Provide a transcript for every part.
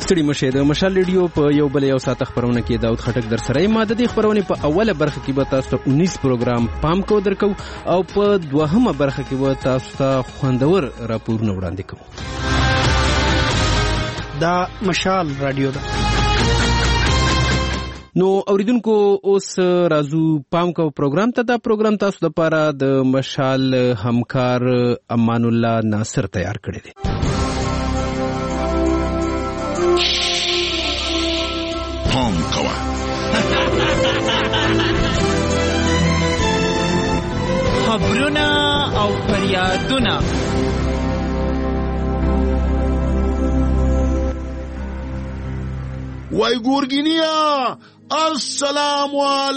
ستړي مشه د مشال ریډیو په یو بل یو ساعت خبرونه کې داود خټک در سره ما د دې خبرونه په اوله برخه کې به تاسو 19 پروګرام پام کو درکو او په دوهمه برخه کې به تاسو ته خوندور راپورونه وړاندې کوم. دا مشال رادیو ده. نو اوریدونکو اوس رازو پام کو پروګرام ته. دا پروګرام تاسو د پاره د مشال همکار امان الله ناصر تیار کړی دی. پام کوه خبرونه او فریادونه وای ګورګینیا السلام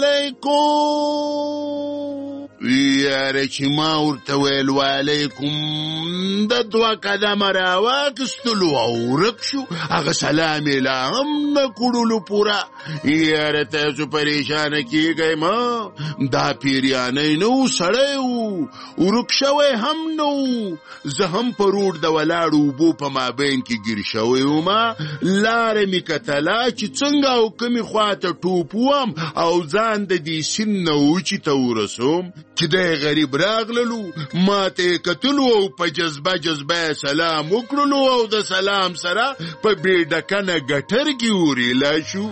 علیکم. یاره چې ما ورته ویل وعلیکم د دوه قدمه راواخیستلو او ورک شو، هغه سلام یې لا هم نه کړلو پوره. یاره تاسو پریشانه کیږئ ما، دا پیریانی نه و، سړی و، ورک شوی هم نه و. زه هم په روډ د ولاړو اوبو په مابین کې ګیر شوی وم، لاره مې کتله چې څنګه او کومې خواته ټوپ وم او ځان د دې سیند نه اوچې ته ورسوم چې دی غریب راغللو، ما ته یې کتلو او په جذبه یې سلام وکړلو او د سلام سره په بې ډکنه ګټر کې وریلا شو.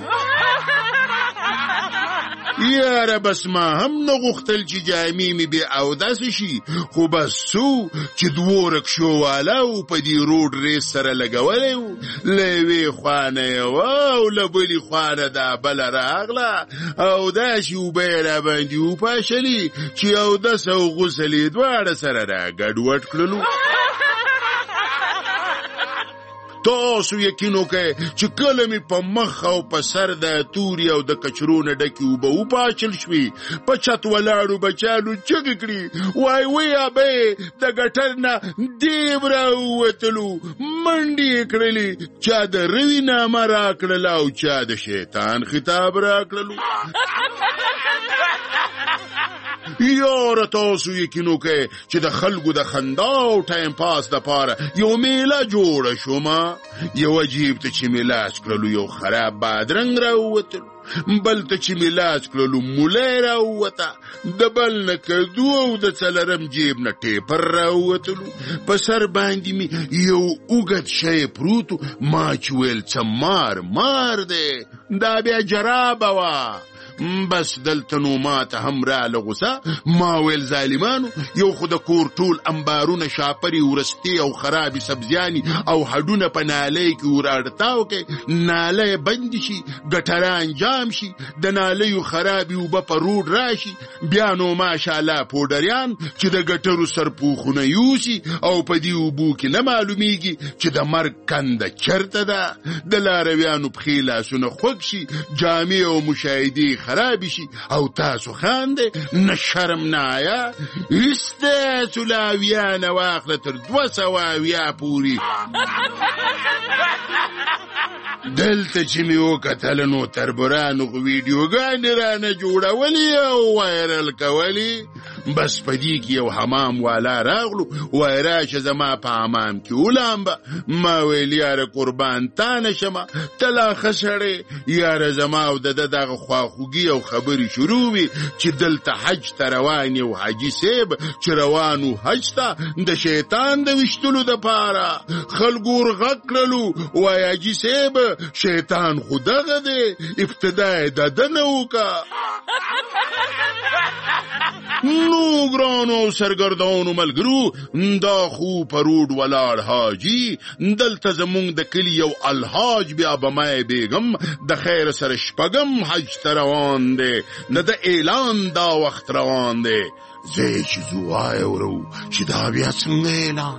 یاره بس ما هم نه غوښتل چې جامې مې بې اودسه شي، خو بس څو چې دوو رکشو والا و په دې روډ ریس سره لګولی و، له یوې خوا نه یوه او له بلې خوا نه دا بله راغله او داسې اوبه یې راباندې وپاشلې چې اودس او غسل یې دواړه سره راګډوډ کړلو. تاسو یقین وکئ چې کله مې په مخ او په سر د توري او د کچرو نه ډکې اوبه وپاچل شوې، په چت ولاړو بچیانو چغې کړي، وای وی ابۍ د ګټر نه دیب راووتلو، منډې یې کړلې، چا د روي نامه راکړله او چا د شیطان خطاب راکړلو. یاره تاسو یقین وکئ چې د خلکو د خندا او ټایم پاس دپاره یو میله جوړه شومه. یو عجیب ته چې مې لاس کړلو یو خراب بادرنګ راووتلو، بل ته چې مې لاس کړلو مولی راووته، د بل نه کدو او د څلرم جیب نه ټیپر راووتلو، په سر باندې مې یو اوږد شی پروتو، ما چې ویل څه مار دی، دا بیا جرابه وه. بس دلته نو ما ته هم راله غوسه، ما ویل ظالمانو یو خو د کور ټول انبارونه شاپري ورستې او خرابې سبزیانې او هډونه په نالۍ کې وراړتاو کې، ناله یې بندې شي، ګټران جام شي، د نالیو خرابې اوبه په روډ راشي، بیا نو ماشاءالله پوډریان چې د ګټرو سرپوښونه یوسي او په دې اوبو کې نه معلومیږي چې د مرګ کنده چرته ده، د لارویانو پښې لاسونه خوږ شي، جامې او مشاهدې خرابی شي او تاسو خانده، نه شرم نه آیا، استاسو لاویانه واخله تر 200 پوری. دلته چې مې وکتل نو تربورانو خو ویډیوګانې رانه جوړولې او وایرل کولې، بس په دې کې یو حمام والا راغلو، وایي راشه زما په حمام کې ولامبه. ما ویل یاره قربان تا نه شمه، ته لا ښه سړی، یاره زما او د ده دغه خواخوږي او خبرې شروع وي چې دلته حج ته روان یو حاجي صیب چې روانو حج ته د شیطان د ویشتلو دپاره، خلکو ورغږ کړلو، وایي حاجي صیب شیطان خو دغه دی، ابتدا یې د ده نه وکړه. نو ګرانو سرګردانو ملګرو، دا خو په روډ ولاړ حاجي، دلته زمونږ د کلي یو الحاج بیا بمای بیګم د خیر سره شپږم حج ته روان دی، نه د اعلان دا وخت روان دی. زه چې زو واورو چې دا بیا څنګه اعلان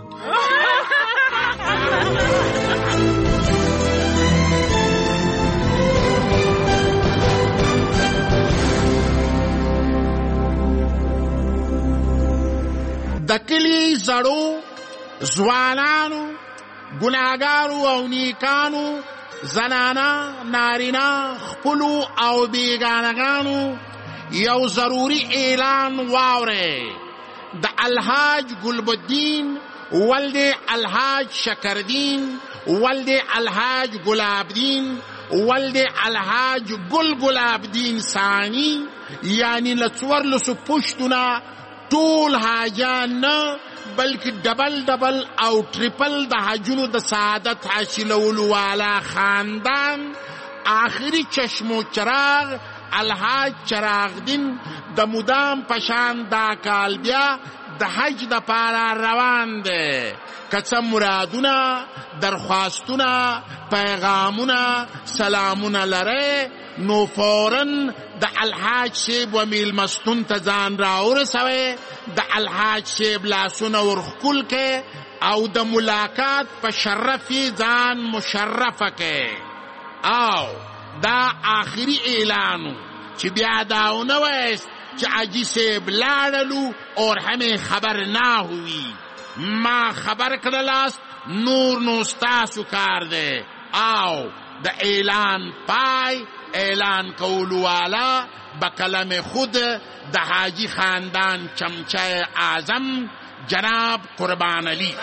د کلی زړو ځوانانو ګناهګارو او نیکانو زنانا نارینا خپلو او بیگانگانو یو ضروری اعلان واورئ. د الحاج ګلبدین ولد الحاج شکردین، ولد الحاج گلابدین، ولد الحاج گلابدین ثانی، یعنی لڅوارلسو پښتونه ټول حاجان نه بلکې ډبل او ټریپل د حجونو د سعادت حاصلولو والا خاندان آخری چشم و چراغ الحاج چراغدین د مدام پشان دا کال بیا د حج د پاره روان دی. که څه مرادونه، درخواستونه، پیغامونه، سلامونه لرئ نو فوراً د الحاج صاحب و میلمستون ته ځان راورسوئ، د الحاج صاحب لاسونه ورښکل کئ او د ملاقات په شرف یې ځان مشرفه کئ. او دا آخری اعلانو چې بیا دا ونه وایست چې حاجی صاحب لاړلو اور ہمیں خبر نہ ہوئی. ما خبر کړلاست نور نو ستاسو کار دی. او د اعلان پای اعلان کولو والا بقلم خود د حاجی خاندان چمچه اعظم جناب قربان علی.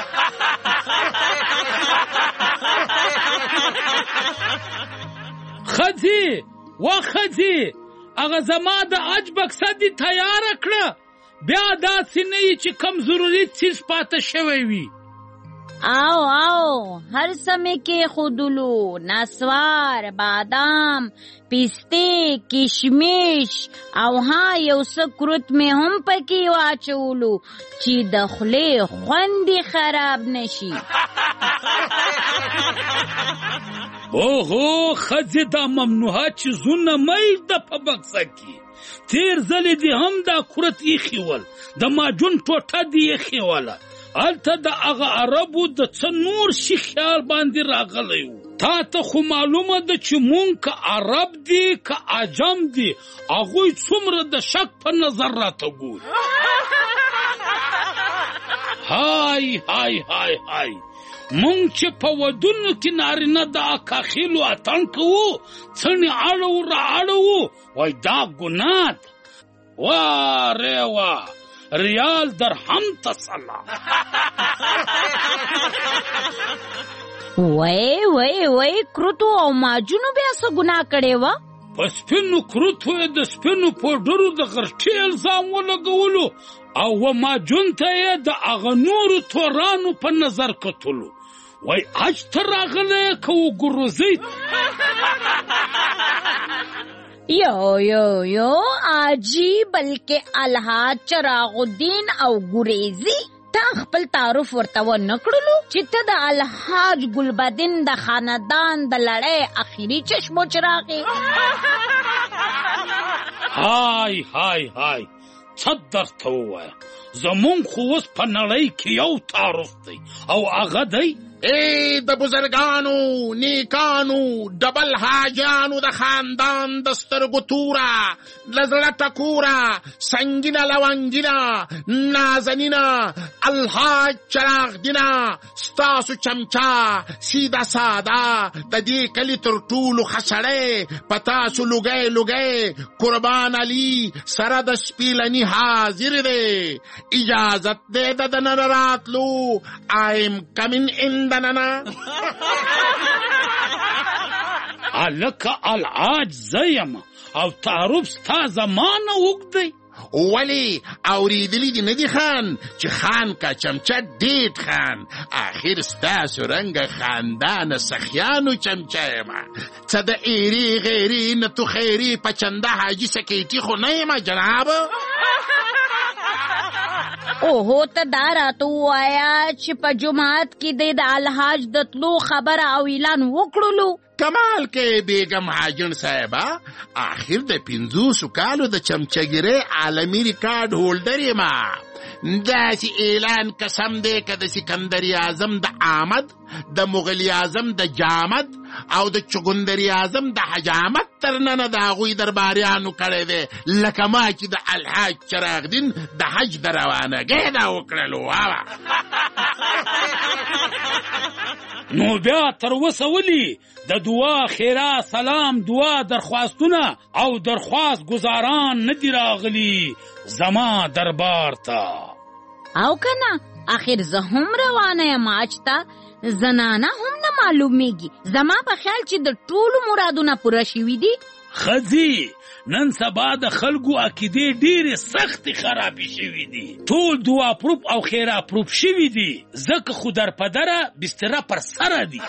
خځې و خځې هغه زما د حج بکسه دې تیاره کړه، بیا داسې نه یي چې کم ضروري څیز پاته شوی وي. او هر سمه کې خودلو، نسوار، بادام، پیسته، کشمش او ها یو څه کروت مې هم پکې واچولو چې د خولې خوندې خراب نشي. اوهو ښځې دا ممنوعه چیزونه مه ایږده په بکسه کې. تیر ځلې دې هم دا کورت ایښي ول، د ماجون ټوټه دې ایښې وله. هلته د هغه عربو د څه نور شي خیال باندې راغلی و. تا ته خو معلومه ده چې مونږ که عرب دي که عجم دي هغوی څومره د شک په نظر راته ګوري. های های های های مونږ چې په ودونو کې نارینه د اکاخیلو اتڼ کوو، څڼې اړوو را اړوو، وای دا ګناه ده. واره وا ریال درهم ته سلام. وای کروتو او ماجونو بیا څه ګناه کړې وه؟ په سپینو کروتو یې د سپینو پوډرو د غرټې الزام ولګولو او و ماجون ته یې د هغه نورو تورانو په نظر کتلو. وای حج ته راغلی که وګروزئ. یو آجی بلکې الحاج چراغ الدین او ګریزي تا خپل تعارف ورته ونه کړلو چې ته د الحاج ګلبدین د خاندان د لړۍ اخیری چشم و چراغ. های های های څه درته ووایم، زمونږ خو اوس په نړۍ کې یو تعارف دی او هغه دی ای د بزرگانو نیکانو ډبل حاجانو د خاندان د سترګو توره لزړه ټکوره سنګینه لونګینه نازنینه الحاج چراغدینه ستاسو چمچا سیده ساده د دې کلي تر ټولو ښه سړی په تاسو لوګی قربان علي سره د سپیلني حاضر دی. اجازت دی د دننه راتلو. ایم کمین ان دننه. هلکه الحاج زه یم او تعارف ستا زمانه اوږدی. ولی اوریدلی دی ندی خان چې خان کا چمچه دید خان. آخر ستاسو رنگ خاندان سخیانو چمچه یما. څه د ایری غیری نه تو خیری پچنده حاجی سکیتی خو نه یما جناب. اوهو ته دا راته ووایه چې په جماعت کې دی د الحاج د تلو خبره او اعلان وکړلو. کمال کې بیگم حاجن صاحبه آخر د 500 کالو د چمچګیرۍ عالمي ریکارډ هولډر یما. داسې اعلان قسم دی که د سکندر اعظم د آمد، د مغل اعظم د جامد او د چغندر اعظم د حجامت تر ننه د هغوی درباریانو کړی دی، لکه ما چې د الحاج چراغدین د حج د روانګۍ دا وکړلو. نو بیا تر اوسه ولې د دعا خیره سلام دعا درخواستونه او درخواست گزاران نه دي راغلي زما دربار ته؟ او کنه آخر زه هم روانه یم حج ته، زنانه هم نه معلومیږي. زما په خیال چې د ټولو مرادونه پوره شوي دي. ښځې نن سبا د خلکو عقیدې ډېرې سختې خرابې شوي دي، ټول دعا پروف او خیرا پروف شوي دي، ځکه خو در پدره بستره پر سره دي.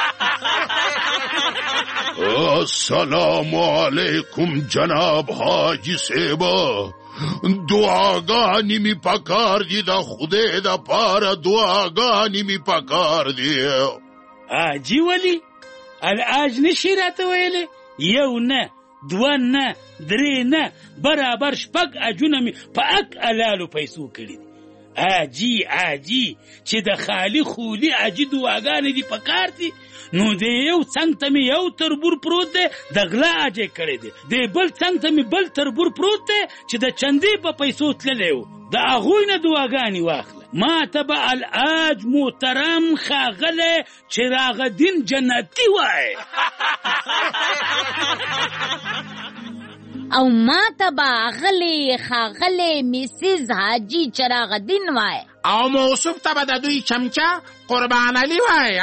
السلام علیکم جناب حاجی صاحبه، دعاګانې می پکار دي، د خدای د پاره دعاګانې می پکار دي. حاجي ولي الحاج نشي راته ویلی؟ یو نه، دوه نه، درې نه، برابر 6 اجونه مې په اک الالو پیسو کړي دي. حاجي چې د خالي خولي حاجي دعاګانې دي پکار دي، نو د یو څنګ ته مې یو تربور پروت دی د غلا حاجي کړی دی، د بل څنګ ته مې بل تربور پروت دی چې د چندې په پیسو تللی و، د هغوی نه دعاګانې واخله. ما ته به الحاج محترم ښاغلی چراغ الدین جنتي وایي او ما ته به ښاغلی میسز حاجي چراغ الدین وایي، او موصوف ته به د دوی چمچه قربان علي وایي.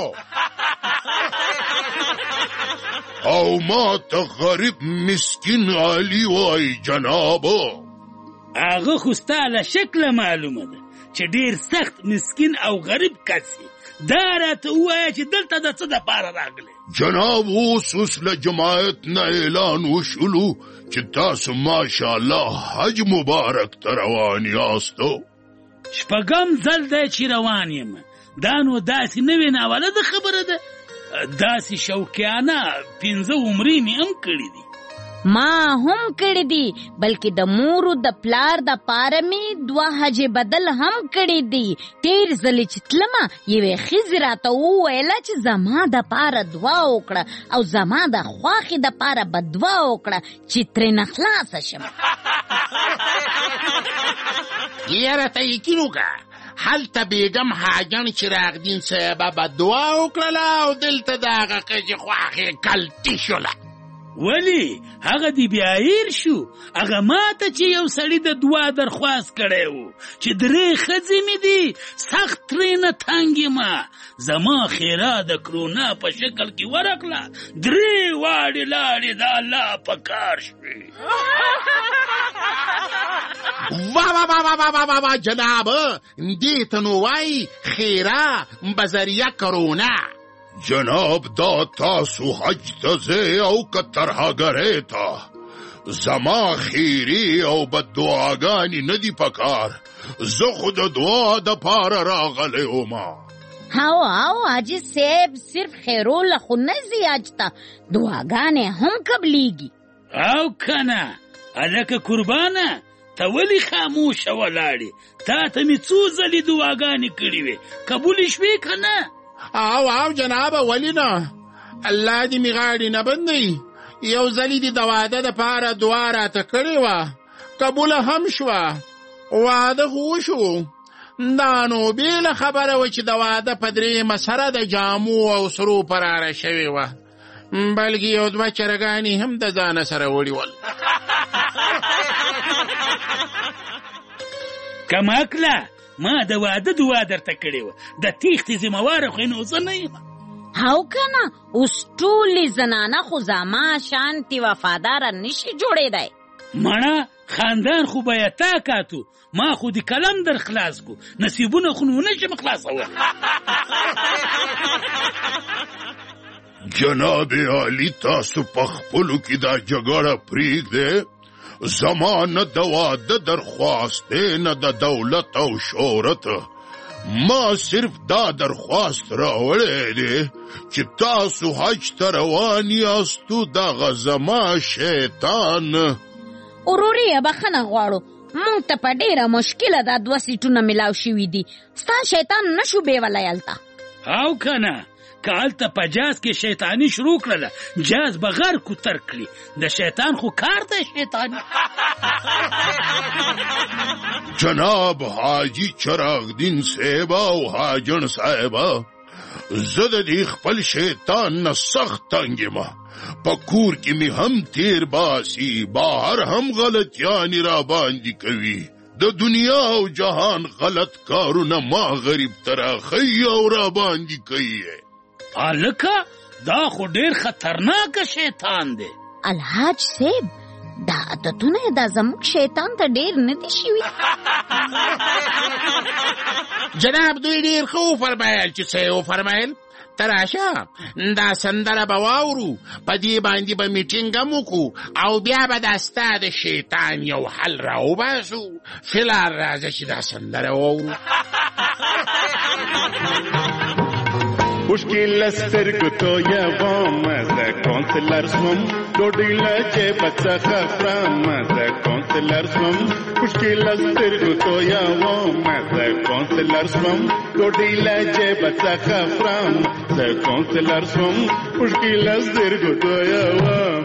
او ما ته غریب مسکین علي وایي جنابه. هغه خو ستا له شکله معلومه ده چې ډېر سخت مسکین او غریب کس یې. دا راته ووایه چې دلته د څه دپاره راغلی؟ جناب اوس له جماعت نه اعلان وشولو چې تاسو ماشاءالله حج مبارک ته روان یاستو. 6 ځل دی چې روان یم. دا نو داسې نوې ناولده خبره ده، داسې شوقیانه 15 عمرې مې هم کړي دي. ما هم کړي دي، بلکې د مورو د پلار د پاره مې 2 حج بدل هم کړي دي. تیر ځلې چې تلمه یوې ښځې راته وویله چې زما د پاره دعا وکړه او زما د خواښې د پاره به دعا وکړه چې ترېنه خلاصه شم. یاره ته یقین وکړه، هلته بیګم حاجن چراغ الدین صاحبه به دعا وکړله او دلته د هغه ښځې خواښې کلتي شوله. ولی هغه دی بیا هیر شو؟ هغه ماته چې یو سړي د دعا درخواست کړی و چې 3 ښځې مې دي، سخت ترېنه تنګ یم، زما خیرا د کرونا په شکل کې ورکړه، 3 واړې لاړې د الله په کار شوې. وا جناب، دې ته نو وایي خیرا بذریعه کرونا. جناب دا تاسو حج ته ځئ او که ترهګرۍ ته، زما خیري او بددعاګانې نه دي پکار، زه خو د دعا دپاره راغلی ومه. او حاجي صاحب صرف خیروله خو نه ځي حج ته، دعاګانې هم قبلیږي. او که نه هلکه قربانه، ته ولې خاموشه ولاړې؟ تا ته مې څو ځلې دعاګانې کړې وې، قبولې شوې که نه؟ او جنابه ولې نه؟ الله دې مې غاړې نه بندوي. یو ځلې دې د واده دپاره دعا راته کړې وه، قبوله هم شوه، واده خو وشو. دا نو بېله خبره وه چې د واده په 3 سره د جامو او سرو پراره شوې وه، بلکې یو 2 چرګانې هم د ځانه سره وړي ول. کماکله ما د واده دعا درته کړې وه، د تیښتې ذمهواره خو نو زه نه یم. او که نه اوس ټولې زنانه خو زما شانتې وفاداره نشي جوړېدی. مړه خاندان خو به یې تا کاتو، ما خو د کلم در خلاص کو، نصیبونه خو نو نشم خلاصولی. جناب علی تاسو په خپلو کې دا جګړه پرېږدئ، زما نه د واده درخواست دی نه د دولت او شهرت، ما صرف دا درخواست راوړی دی چې تاسو حج ته روان یاستو، دغه زما شیطان. وروریه بخښنه غواړو، موږ ته په ډېره مشکله دا 2 سیټونه میلاو شوي دي، ستا شیطان نشو بیولی هلته. او که نه که هلته په جاز کې شیطاني شروع کړله، جاز به غر کوتر کړي، د شیطان خو کار دی شیطاني. جناب حاجی چراغ الدین صاحبه او حاجن صاحبه، زه د دې خپل شیطان نه سخت تنګ یم، په کور کې مې هم تیر باسي، بهر هم غلطیانې را باندې کوي، د دنیا او جهان غلط کارونه ما غریب تراخی او را باندې کوي. الکه دا خو ډیر خطرناک شیطان دی. الحاج صاحب دا عادتونه دا زموږ شیطان ته ډیر نه دي شوي. جناب دوی ډیر ښه وفرمایل چې څه یې وفرمایل. تراشه دا سندره به واورو، په دې باندې به میټینګ هم وکړو او بیا به دا ستا د شیطان یو حل راوباسو. فلار راځه چې دا سندره واورو. مشکل سترګو تویوم زه کونسلر شوم، ډوډۍ له جیبه څخه خورم زه کونسلر شوم. مشکل سترګو تویوم زه کونسلر شوم، ډوډۍ له جیبه څخه خورم زه کونسلر شوم. مشکل سترګو تویوم.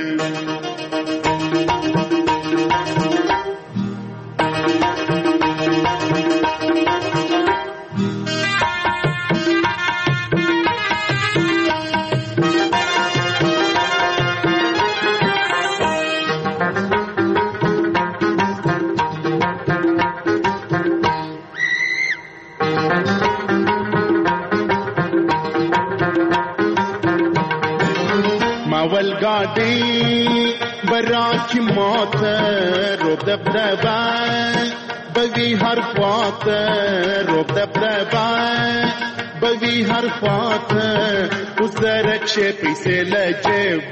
والګاډي براچ موت روب دبدبا بوي هر خواط روب دبدبا بوي هر خواط وزرک شي پیسې لجيب.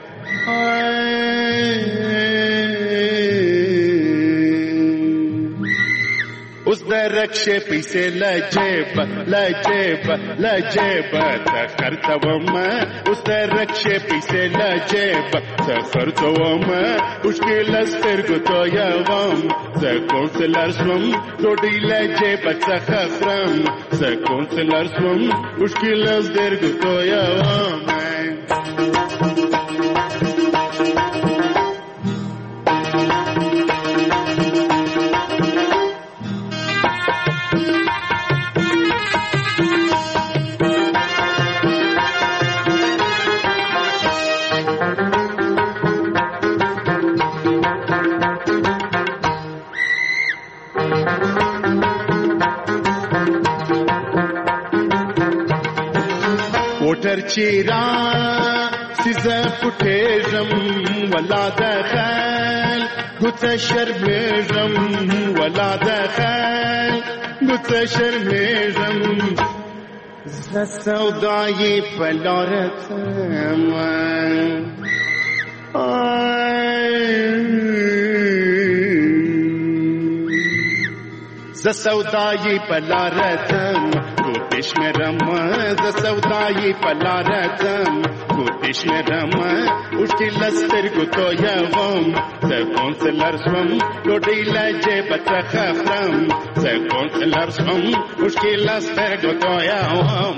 اوس درک شي پیسې لجيب لجيب لجيب ته خرڅوم. اوس درک شي پیسې لجيب ته خرڅوم. مشکل سترګو تویوم زه کونسلر شوم، ډوډۍ له جیبه څخه خورم زه کونسلر شوم. مشکل سترګو تویوم. موټر چیرا سیزه پټېږم ولا د خیل ګوته شرمېږم ولا د خیل ګوته شرمېږم. زه سودایي په لاره ځم زه سودایي په لاره ځم ګوتې شمېرم. زه سودایي په لاره ځم ګوتې شمېرم. اوښکې له سترګو تویوم زه کونسلر شوم، ډوډۍ له جیبه څخه خورم زه کونسلر شوم. اوښکې له سترګو تویوم.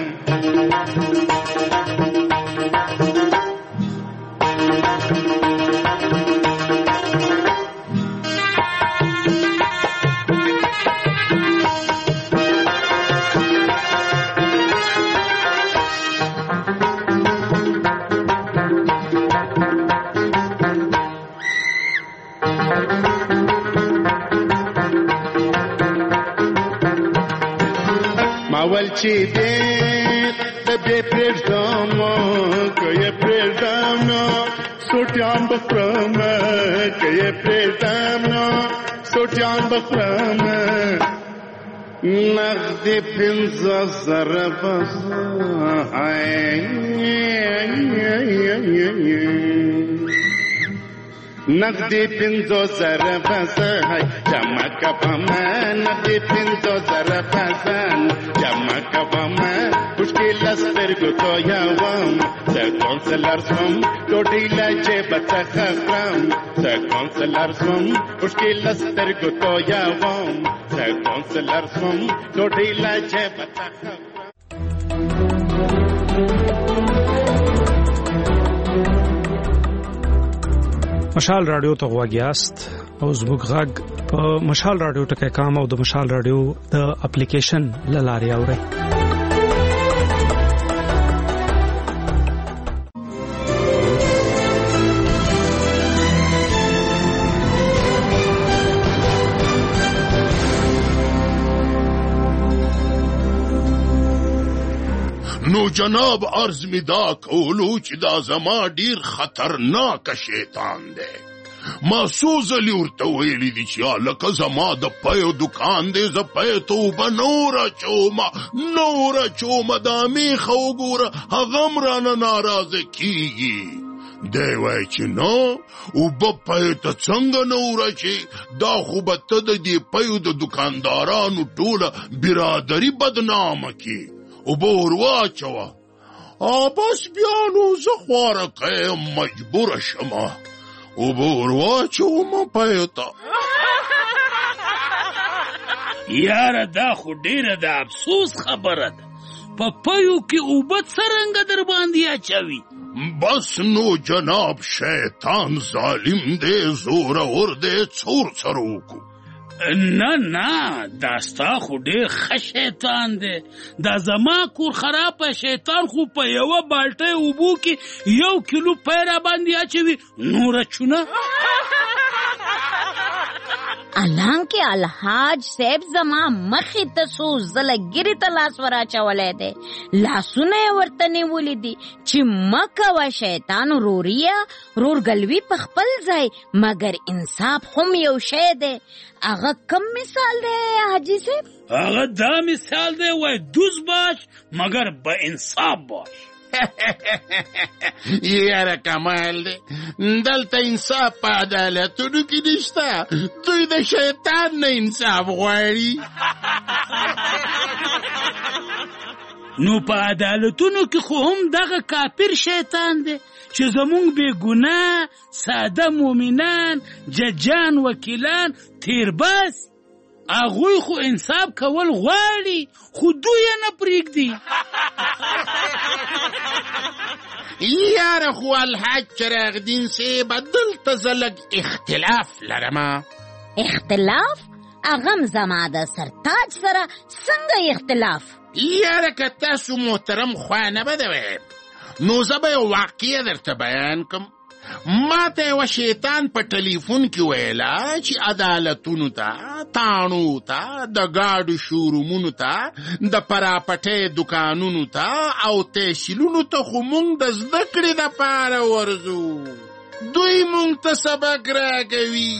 اول چې دې د دې پرېږدم که یې پرېږدم نو سوټیان به خورم که یې پرېږدم نو سوټیان به خورم. نغدې 50,000 به نغدې 50,000 به زه جمع کوم. نغدې 50,000 به زه جمع کوم. اوښکې له سترګو تویوم زه کونسلر شوم، ډوډۍ له جیبه څخه خورم زه کونسلر شوم. اوښکې له سترګو تویوم زه کونسلر شوم، ډوډۍ له جیبه څخه خورم. مشال رادیو ته غوږ یاست او زموږ غږ په مشال رادیو ټکی کام او د مشال رادیو د اپلیکیشن له لارې اورئ. نو جناب عرض می دا کولو چې دا زما ډیر خطرناک شیطان دی. ما څو ځلې ورته ویلي دي چې هلکه زما د پیو دکان دی، زه پی ته اوبه نه اچومه دا میخه وګوره هغه هم رانه ناراضه کېږي. دی وایي چې نه اوبه پی ته څنګه نه ورچې، دا خو به ته د دې پیو د دکاندارانو ټوله برادري بدنامه کې. اوبه ور واچوه. بس بیا نو زه خوارقه یم مجبوره شمه اوبه ور واچومه پیو ته. یاره دا خو ډیره د افسوس خبره ده، په پیو کې اوبه څرنګه در باندې اچوي؟ بس نو جناب شیطان ظالم دی، زورور دی، څور وکړو. نه دا ستا خو ډېر ښه شیطان دی. دا زما کور خرابه شیطان خو په یوه بالټۍ اوبو کې 1 کیلو پی را باندې اچوي، نوره چونه. الانکه الحاج صاحب زما مخې ته څو ځله ګیرې ته لاس ور اچولی دی، لاسونه یې ورته نیولي دي چې مه کوه شیطان وروريه، رورګلوي په خپل ځای، مګر انصاف هم یو شی دی. هغه کم مثال دی حاجي صاحب؟ هغه دا مثال دی وای دوز باش مګر با انصاف باش. یاره کمال دی، دلته انصاف په عدالتونو کې نشته، دوی د شیطان نه انصاف غواړي. نو په عدالتونو کې خو هم دغه کافر شیطان دی چې زمونږ بې ګناه ساده مومنان ججان وکیلان تیرباس، هغوی خو انصاف کول غواړي خو دوی یې نه پرېږدي. یاره خو الحاج چراغ دین صاحب دلته زه لږ اختلاف لرمه. اختلاف؟ هغه هم زما د سرتاج سره څنګه اختلاف؟ یاره که تاسو محترم خوا نه بدوئ نو زه به یو واقعه درته بیان کم. ما ته یوه شیطان په ټلیفون کې ویله چې عدالتونو ته، تاڼو ته، د ګاډو شورومونو ته، د پراپټۍ دکانونو ته او تحصیلونو ته خو مونږ د زده کړې دپاره ورځو، دوی مونږ ته سبق راکوي.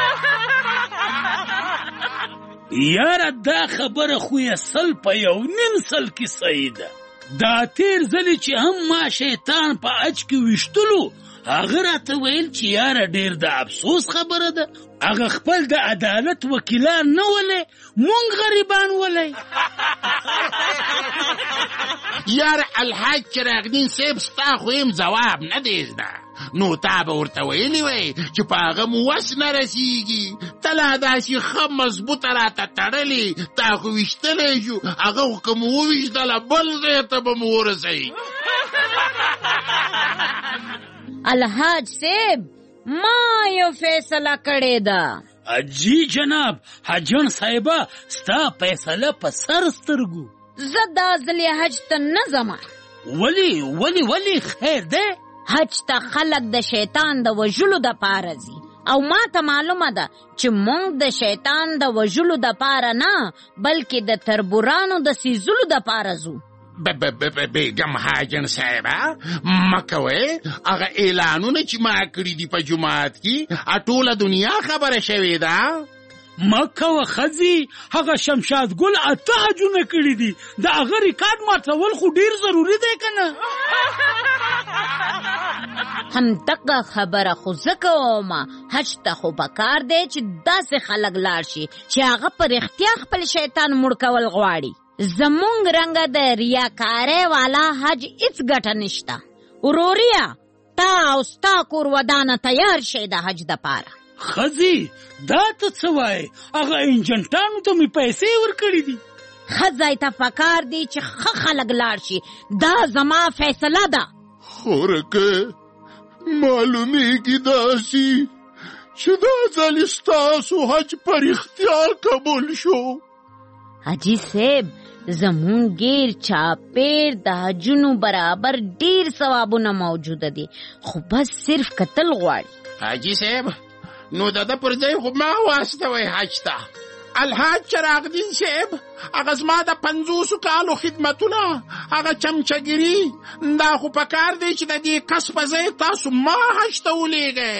یاره دا خبره خو یې 100 په 1.5 سل کې صحیح ده. دا تیر ځلې چې هم ما شیطان په اچ کې ویشتلو هغه راته ویل چې یاره ډېر د افسوس خبره ده، هغه خپل د عدالت وکیلان نه ولی، مونږ غریبان ولی. یاره الحاج چراغ دین صاحب ستا خو یم ځواب نه دی زده، نو تا به ورته ویلي وی چې په هغه مو وس نه رسیږي، ته لا داسې ښه مضبوطه راته تړلې، تا خو ویشتلی شو، هغه خو که مو وویشتله بل ځای ته به مو ورسوي. الحاج صاحب ما یو فیصله کړې ده. جی جناب حاجن صاحبه ستا فیصله په سر سترګو. زه دا ځلې حج ته نه ځمه. ولی خیر ده؟ حج ته خلک د شیطان د وژلو دپاره ځي او ما ته معلومه ده چې مونږ د شیطان د وژلو دپاره نه بلکې د تربورانو د سیزلو دپاره ځو. بیګم حاجن صاحبه مه کوئ، هغه اعلانونه چې ما کړي دي په جومات کې ټوله دنیا خبره شوې ده. مه کوه ښځې، هغه شمشاد ګل 8 حجونه کړي دي، د هغه ریکارډ ماتول خو ډېر ضروري دی که نه؟ همدغه خبره خو زه کوم، حج ته خو پکار دی چې داسې خلک لاړ شي چې هغه په رښتیا خپل شیطان مړ کول غواړي. زمونږ رنګه د ریاکارۍ والا حج هیڅ ګټه نشته. وروریا تا او ستا کور ودانه تیار شئ د حج دپاره. ښځې دا ته څه وایې؟ هغه ایجنټانو ته مې پیسې ورکړي دي. ښه ځای ته پکار دی چې ښه خلک لاړ شي، دا زما فیصله ده. خورکه معلومیږي داسې چې دا ځل ستاسو حج په رښتیا قبول شو. حاجي صاحب زمون غیر چاپیر د حجونو برابر ډیر ثوابونه موجوده دي، خو بس صرف قتل غواړي. حاجي صاحب نو د پر ځای خو ما واستوي حج ته، الحاج چراغ دین صاحب هغه زما د 50 کالو خدمتونه هغه چمچګيري دا خو پکار دی چې د دې کس په ځای تاسو ما حج ته ولېږئ.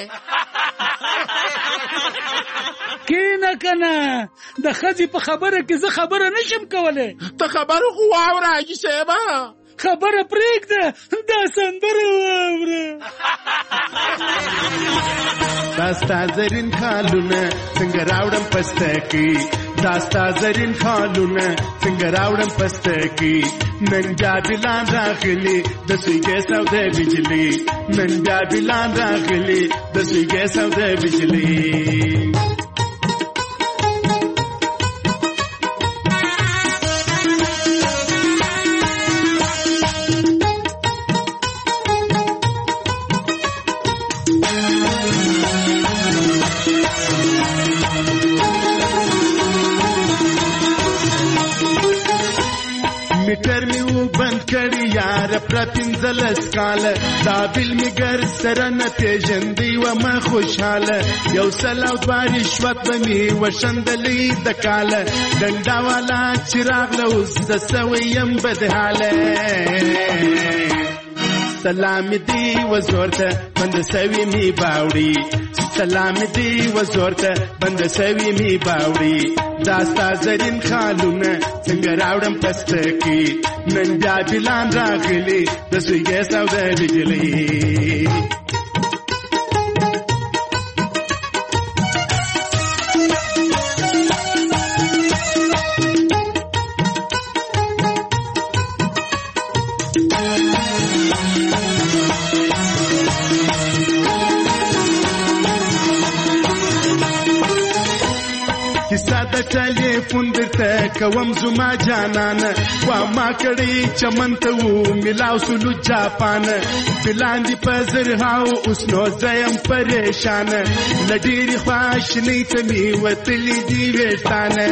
کینه کنه د ښځې په خبره کې زه خبره نشم کولی. ته خبره خو واوره حاجي صاحبه. خبره پرېږده دا سندره واوره. دا ستا زرین خالونه څنګه راوړم پستکي، دا ستا زرین خالونه څنګه راوړم پستکي. نن بیا بلان راغلي د سوی ګیس او د بجلي، نن بیا بلان راغلي د سوی ګیس او د بجلي. میټر می و بند کړی یار پر 15 کاله، دا بل می ګر سره نه پیژندې و ما خوشاله. یو سل او دوه رشوت به می وشندلې د کاله، ډنډا والا چراغ له اوس د سویم بدحاله. سلام دی وزورته بند سوی می باوړي، سلام دی وزورته بند سوی می باوړي. داستا زرین خالونه څنګه راوړم پستکي، نن بیا بلان راغلي د سوی ګیس او د بجلي. کیسه د ټلیفون درته کوم زما جانانه، وا ما کړی چمن ته و ملاو سلو جاپان. بلان دی په زرهاو اوس نو زیم پریشان، لډیری خواشنی ته می وتلی دی ویټانه.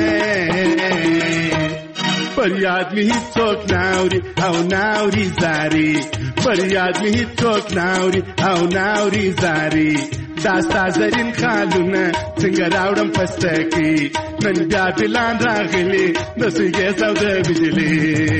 فریاد می هیڅوک ناوري او ناوري زاري، فریاد می هیڅوک ناوري او ناوري زاري. داستا زرین خالونه څنګه راوړم پستکي، نن بیا بلان راغلي د سوی ګیس او د بجلي.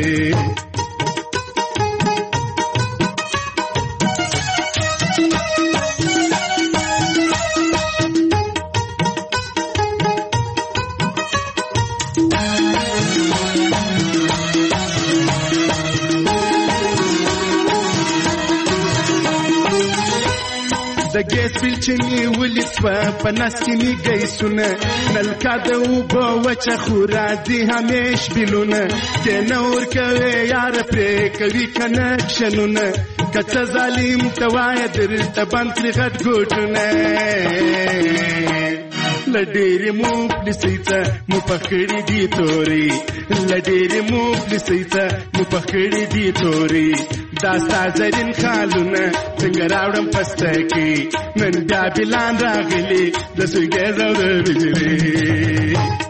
د ګیس بل چې می ولید په نس کې می ګیسونه، نلکا د اوبو وچه خو راځي همیش بلونه. که نه ورکوې یار پرې کوي کنکشنونه، که څه ظالم ته وایه درته بند کړي غټ ګوټونه. لډېرې مفلسۍ ته مو پخړي دي تورې، لډېرې مفلسۍ ته مو پخړي دي تورې. داستا زرین خالونه څنګه راوړم پستکي، نن بیا بلان راغلي د سوی ګیس او د بجلي.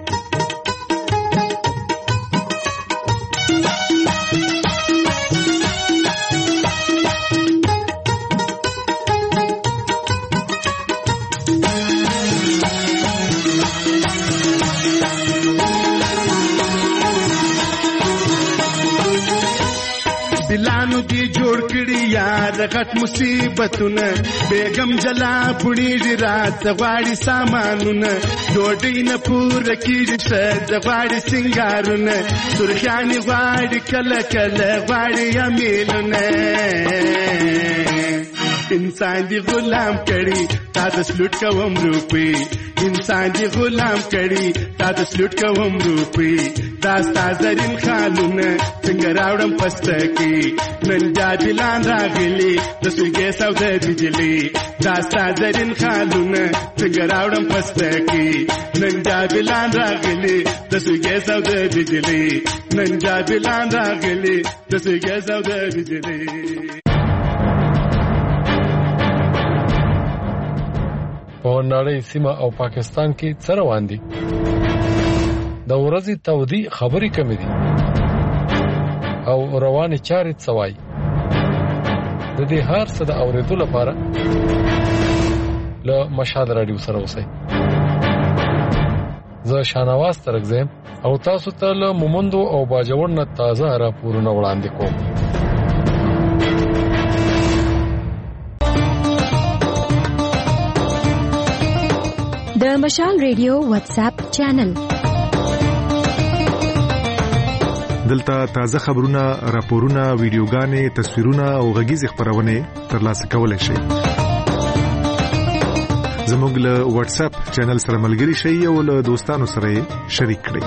بلانو دی جوړ کړی یار غټ مصیبتونه، بیگم جلا بوڼیږي رات غواړي سامانونه. ډوډۍ نه پوره کېږي ښځه غواړي سینګارونه، سرخیانې غواړي کله کله غواړي امیلونه. انسان دی غلام کړي تا د سلوټ کوم روپی، انسان دی غلام کړي تا د سلوټ کوم روپی. داستا زرین خالونه څنګه راوړم پستکي، نن بیا بلان راغلي د سوی ګیس او د بجلي. داستا زرین خالونه څنګه راوړم پستکي، نن بیا بلان راغلي د سوی ګیس او د بجلي. نن بیا بلان راغلي د سوی ګیس او د بجلي. په نړۍ سیمه او پاکستان کې څه روان دي؟ د ورځې تودې خبرې کمې دي او روانې چارې څه وایي. د دې هر څه د اورېدو لپاره له مشهد رادیو سره اوسئ. زه زه شانواز ترغزم او تاسو ته له مومندو او باجوړ نه تازه راپورونه وړاندې کوم. د مشال ریډیو واتس اپ چینل دلته تازه خبرونه، راپورونه، ویډیوګانې، تصویرونه او غږیز خبرونه ترلاسه کولای شئ. زموږ له واتس اپ چینل سره ملګري شئ او له دوستانو سره شریک کړئ.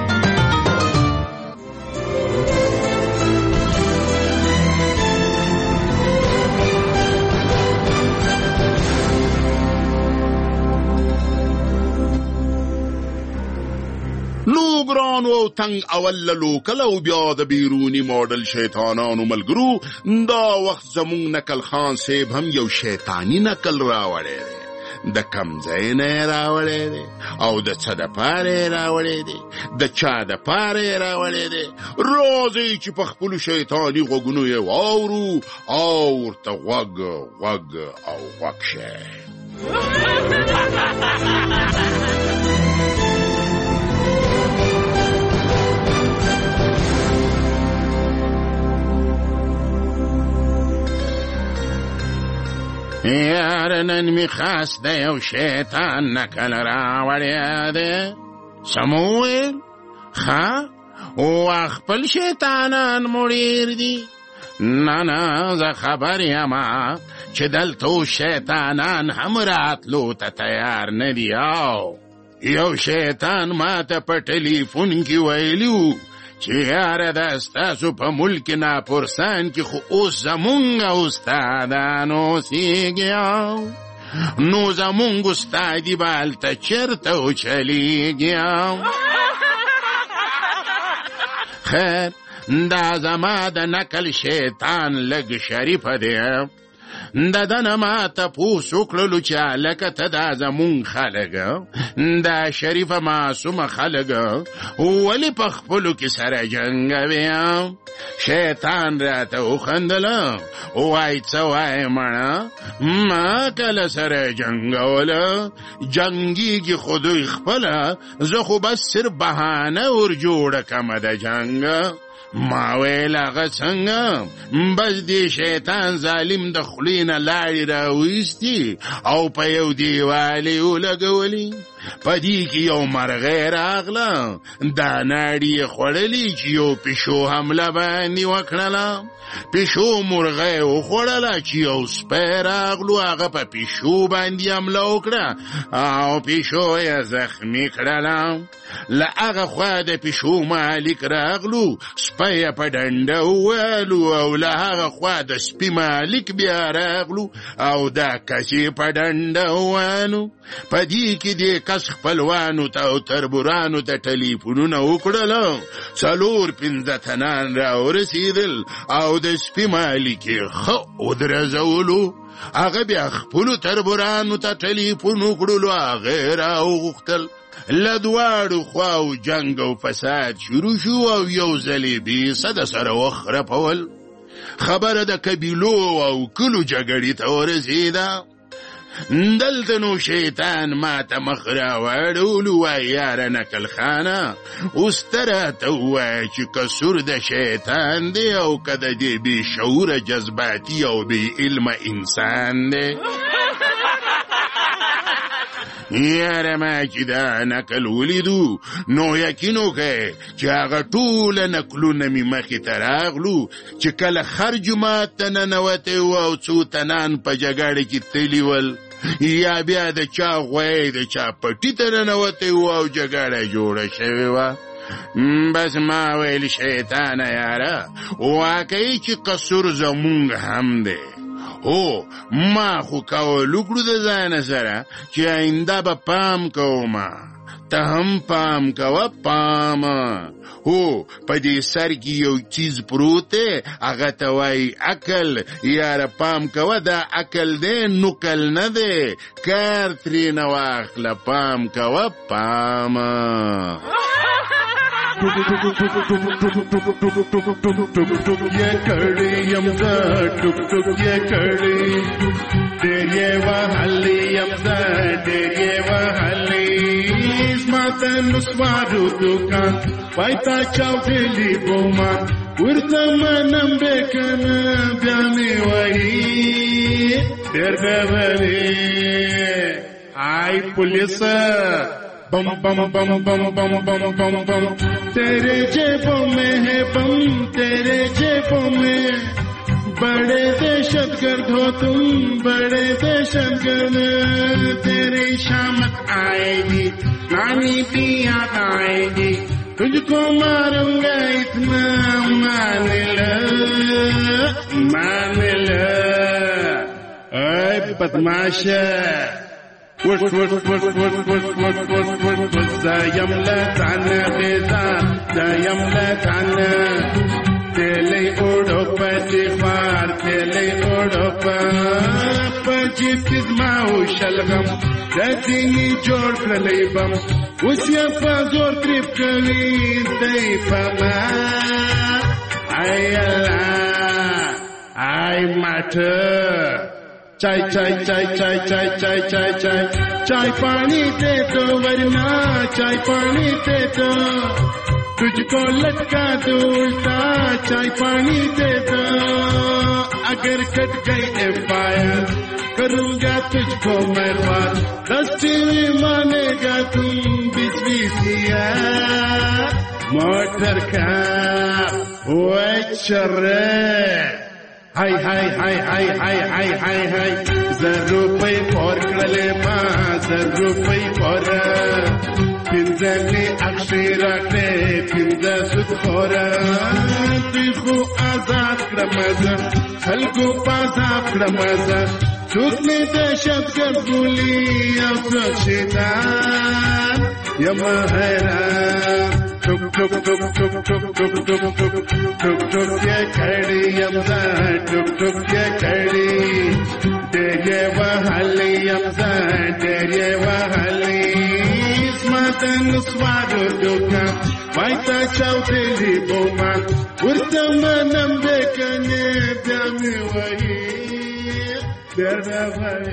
او تنگ اول لوکل او بیا د بیرونی ماډل شیطانانو ملګرو دا وخت زمونږ نکل خان صاحب هم یو شیطانی نکل راوړی دی. د کمزای نه راوړی دی او د څه د پاره راوړی دی، د چا د پاره راوړی دی. راځئ چې په خپلو شیطانی غوږونو یې واورو او ورته غوږ او غوږ شئ. یار نن می خواست د یو شیطان نکل راوړی دی. سمویل او خپل شیطانان مړیر دی. نه زه خبر یما چې دلته شیطانان هم راتلو ته تیار نه دي. او یو شیطان ما ته په ټلیفون کې ویلو چې یاره دا ستاسو په ملک ناپرسان کې خو اوس زمونږ استادان اوسیږي نو زمونږ استادي به هلته چېرته وچلیږي. خیر دا زما د نکل شیطان لږ شریفه دی. د دنه ما تپوس وکړلو چې هلکه ته دا زمونږ خلک دا شریفه معصومه خلک ولې په خپلو کې سره جنګوي؟ شیطان راته وخندله وایي څه وایې مړه ما کله سره جنګوله جنګیږي خو دوی خپله زه خو بس صرف بهانه ور جوړه کمه د جنګ. ما ویل هغه څنګه؟ بس دی شیطان ظالم د خولې نه لاړې راویستي او په یو دیوال یې ولګولي. په دې کې یو مرغۍ راغله دا ناړې یې خوړلې چې یو پیشو حمله باندې وکړله. پیشو مرغۍ وخوړله چې یو سپی راغلو هغه په پیشو باندې حمله وکړه او پیشو یې زخمي کړله. له هغه خوا د پیشو مالک راغلو سپی یې په ډنډه ووهلو او له هغه خوا د سپي مالک بیا راغلو او دا کس یې په ډنډه ووهلو. په دې کې دې کس خپلوانو ته او تربورانو ته ټلیفونونه وکړل 4-5 تنان راورسېدل او د سپي مالک یې ښه ودرځولو. هغه بیا خپلو تربورانو ته ټلیفون وکړلو هغه یې راوغوښتل. له دواړو خواو جنګ او فساد شروع شو او یو ځل یې بیسده سره وخرپول. خبره د قبیلو او کلو جګړې ته ورسېده. دلته نو شیطان ما ته مخ راوړولو وایي یاره نکل خانه اوس ته راته ووایه چې قصور د شیطان دی او که د دې بې شعوره جذباتي او بې علمه انسان دی. یاره ما چې دا نکل ولیدو نو یقین وکړئ چې هغه ټوله نکلونه مې مخې ته راغلو چې کله خر جومات ته ننوتی و او څو تنان په جګړه کې تللي ول یا بیا د چا غوی د چا پټي ته ننوتی و او جګړه جوړه شوې وه. بس ما ویل شیطانه یاره واقعي چې قصور زمونږ هم دی. او ما خو کول وکړو د ځانه سره چې آینده به پام کومه. ته هم پام کوه پام. هو په دې سر کې یو چیز پروت دی هغه ته وایي عقل. یاره پام کوه دا عقل دی نقل نه دی. کار ترې نه واخله پام کوه پام. ये कड़ी यमदा टुक टुक ये कड़ी तेरे वहली यमदा तेरे वहली माता नुस्वारू दुकान पाइता चौधरी बोमा उर्तमनम बेकन ब्याने वही तेरे वली आई पुलिस बम बम बम बम बम बम बम बम तेरे जेबों में है बम तेरे जेबों में बड़े दहशतगर्द हो तुम बड़े दहशतगर्द तेरी शामत आएगी नानी भी याद आएगी तुझको मारूंगा इतना मान ले ऐ बदमाश وش وش وش وش وش وش وش وش وش دايم لا تعنا بيزان دايم لا تعنا تلي أوروبا تخار تلي أوروبا بجيب تزمع وشلغم داتيني جور كليبم وسيبا زور تريب كوين دايفا ما عيالا عي ماتر चाय चाय चाय चाय चाय चाय चाय चाय चाय पानी दे दो वरना चाय पानी दे दो तुझको लटका दो उल्टा चाय पानी दे दो अगर कट गई एफआईआर करूंगा तुझको मैं बात 10 टीवी मानेगा तुम 20 मोटर का वो चर्रे हाय हाय हाय हाय हाय हाय हाय हाय ₹1 for कलेमा ₹1 for पिंजनी अक्षराटे पिंजा सुखोरा दिखो आजाद क्रमजा हल्को पासा क्रमजा चुकने दहशत कर गोली अफसोशिदान यमहरा टुक टुक टुक टुक टुक टुक टुक टुक टुक टुक ये खड़ी यमजा टुक टुक ये खड़ी तेरे वहली यमजा तेरे वहली स्मातन स्वादु दुका वाइता चौधरी बोमा उर्तमनम बेकने ब्यामी वही तेरे वही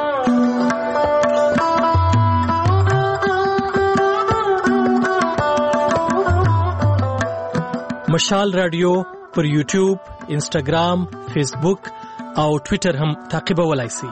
مشال رادیو پر یوټیوب، انسټاګرام، فیسبوک او ټوئیټر هم تعقیبولای شئ.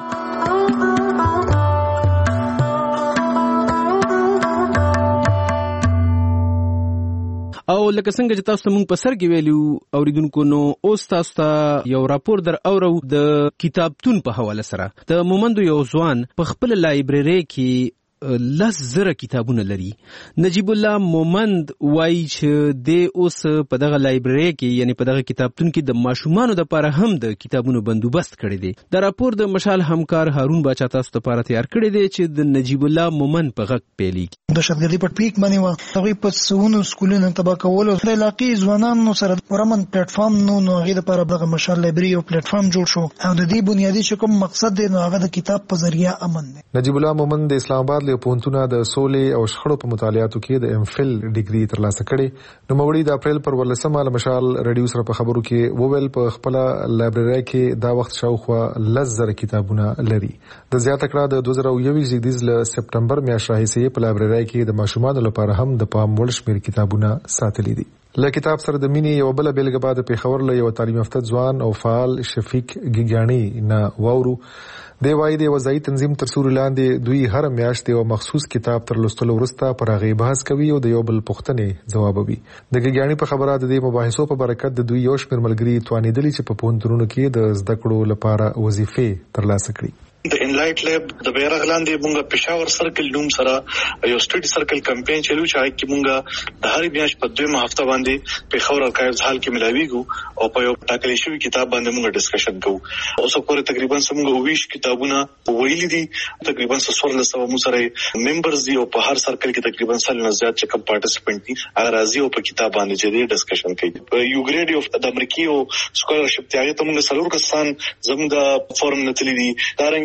او لکه څنګه چې تاسو موږ په سر کې ویلو اوریدونکو نو اوس تاسو ته یو راپور در اورو د کتابتون په حواله سره. د مومندو یو ځوان په خپل لایبرری کې 10,000 کتابونه لري. نجیب الله مومند وایي چې د اوس په دغه لایبرری کې یعنی په دغه کتابتون کې د ماشومانو لپاره هم د کتابونو بندوبست کړی دی. دا راپور د مشال همکار هارون باچا تاسو لپاره تیار کړی دی چې د نجیب الله مومند په غږ پیلېږي. د شتګردي په پیک باندې و هغه په سونو سکولونو تبا کول او د علاقې ځوانانو سره ورمن پلیټ فارم نو هغه لپاره دغه مشال لایبرری او پلیټ فارم جوړ شو او د دې بنیادی کوم مقصد دی نو هغه د کتاب په ذریعہ امن دی. نجیب الله مومند د اسلام آباد له پونتونه د سولې او شخړو په مطالعاتو کې د امفل ډیګري ترلاسه کړي. نو مولوی د اپریل پر 14 له مشال رادیو سره په خبرو کې وویل په خپل لایبرری کې دا وخت شاوخوا 10,000 کتابونه لري. د زیاته کړه د 2021 له سپټمبر میاشتې راهیسې په لایبرری کې د ماشومانو لپاره هم د پام وړ شمېر کتابونه ساتلي دي. له کتاب سره د مینې یو بل بیلګه بعد پیښور له یو تعلیم یافته ځوان او فعال شفیق ګیګانی نه واورو. دی وايي د وظایي تنظیم تر سوري لاندې دوی هر میاشت یو مخصوص کتاب تر لوستلو وروسته پر هغه بحث کوي او د یو بل پوښتنې ځوابوي. د ګیګانی په خبره د دې مباحثو په برکت د دوی یو شمېر ملګري توانیدلي چې په پوهنتونونو کې د زده کړو لپاره وظیفې ترلاسه کړي. د انلایټ لاب د بیرغ لاندې مونږه پېښور سرکل نوم سره یو سټډي سرکل کمپاین چلو چې هغه کې مونږه د هر میاشت په 2 هفته باندې پېښور ارکایوز هال کې ملاویږو او په یو ټاکلې شوی کتاب باندې مونږه ډسکشن کوو. اوس پورې تقریبا څنګه 20 کتابونه ویلي دي، تقریبا 1400 مو سره ممبرز دي او په هر سرکل کې تقریبا سل نه زیات چې کوم پارټیسپینټ دي هغه راځي او په کتاب باندې چې ډسکشن کوي. یو ګریډ اف د امریکایي او سکالرشپ ته هغه ته مونږ سلور کسان زموږ فورم نتلې دي دا رنګ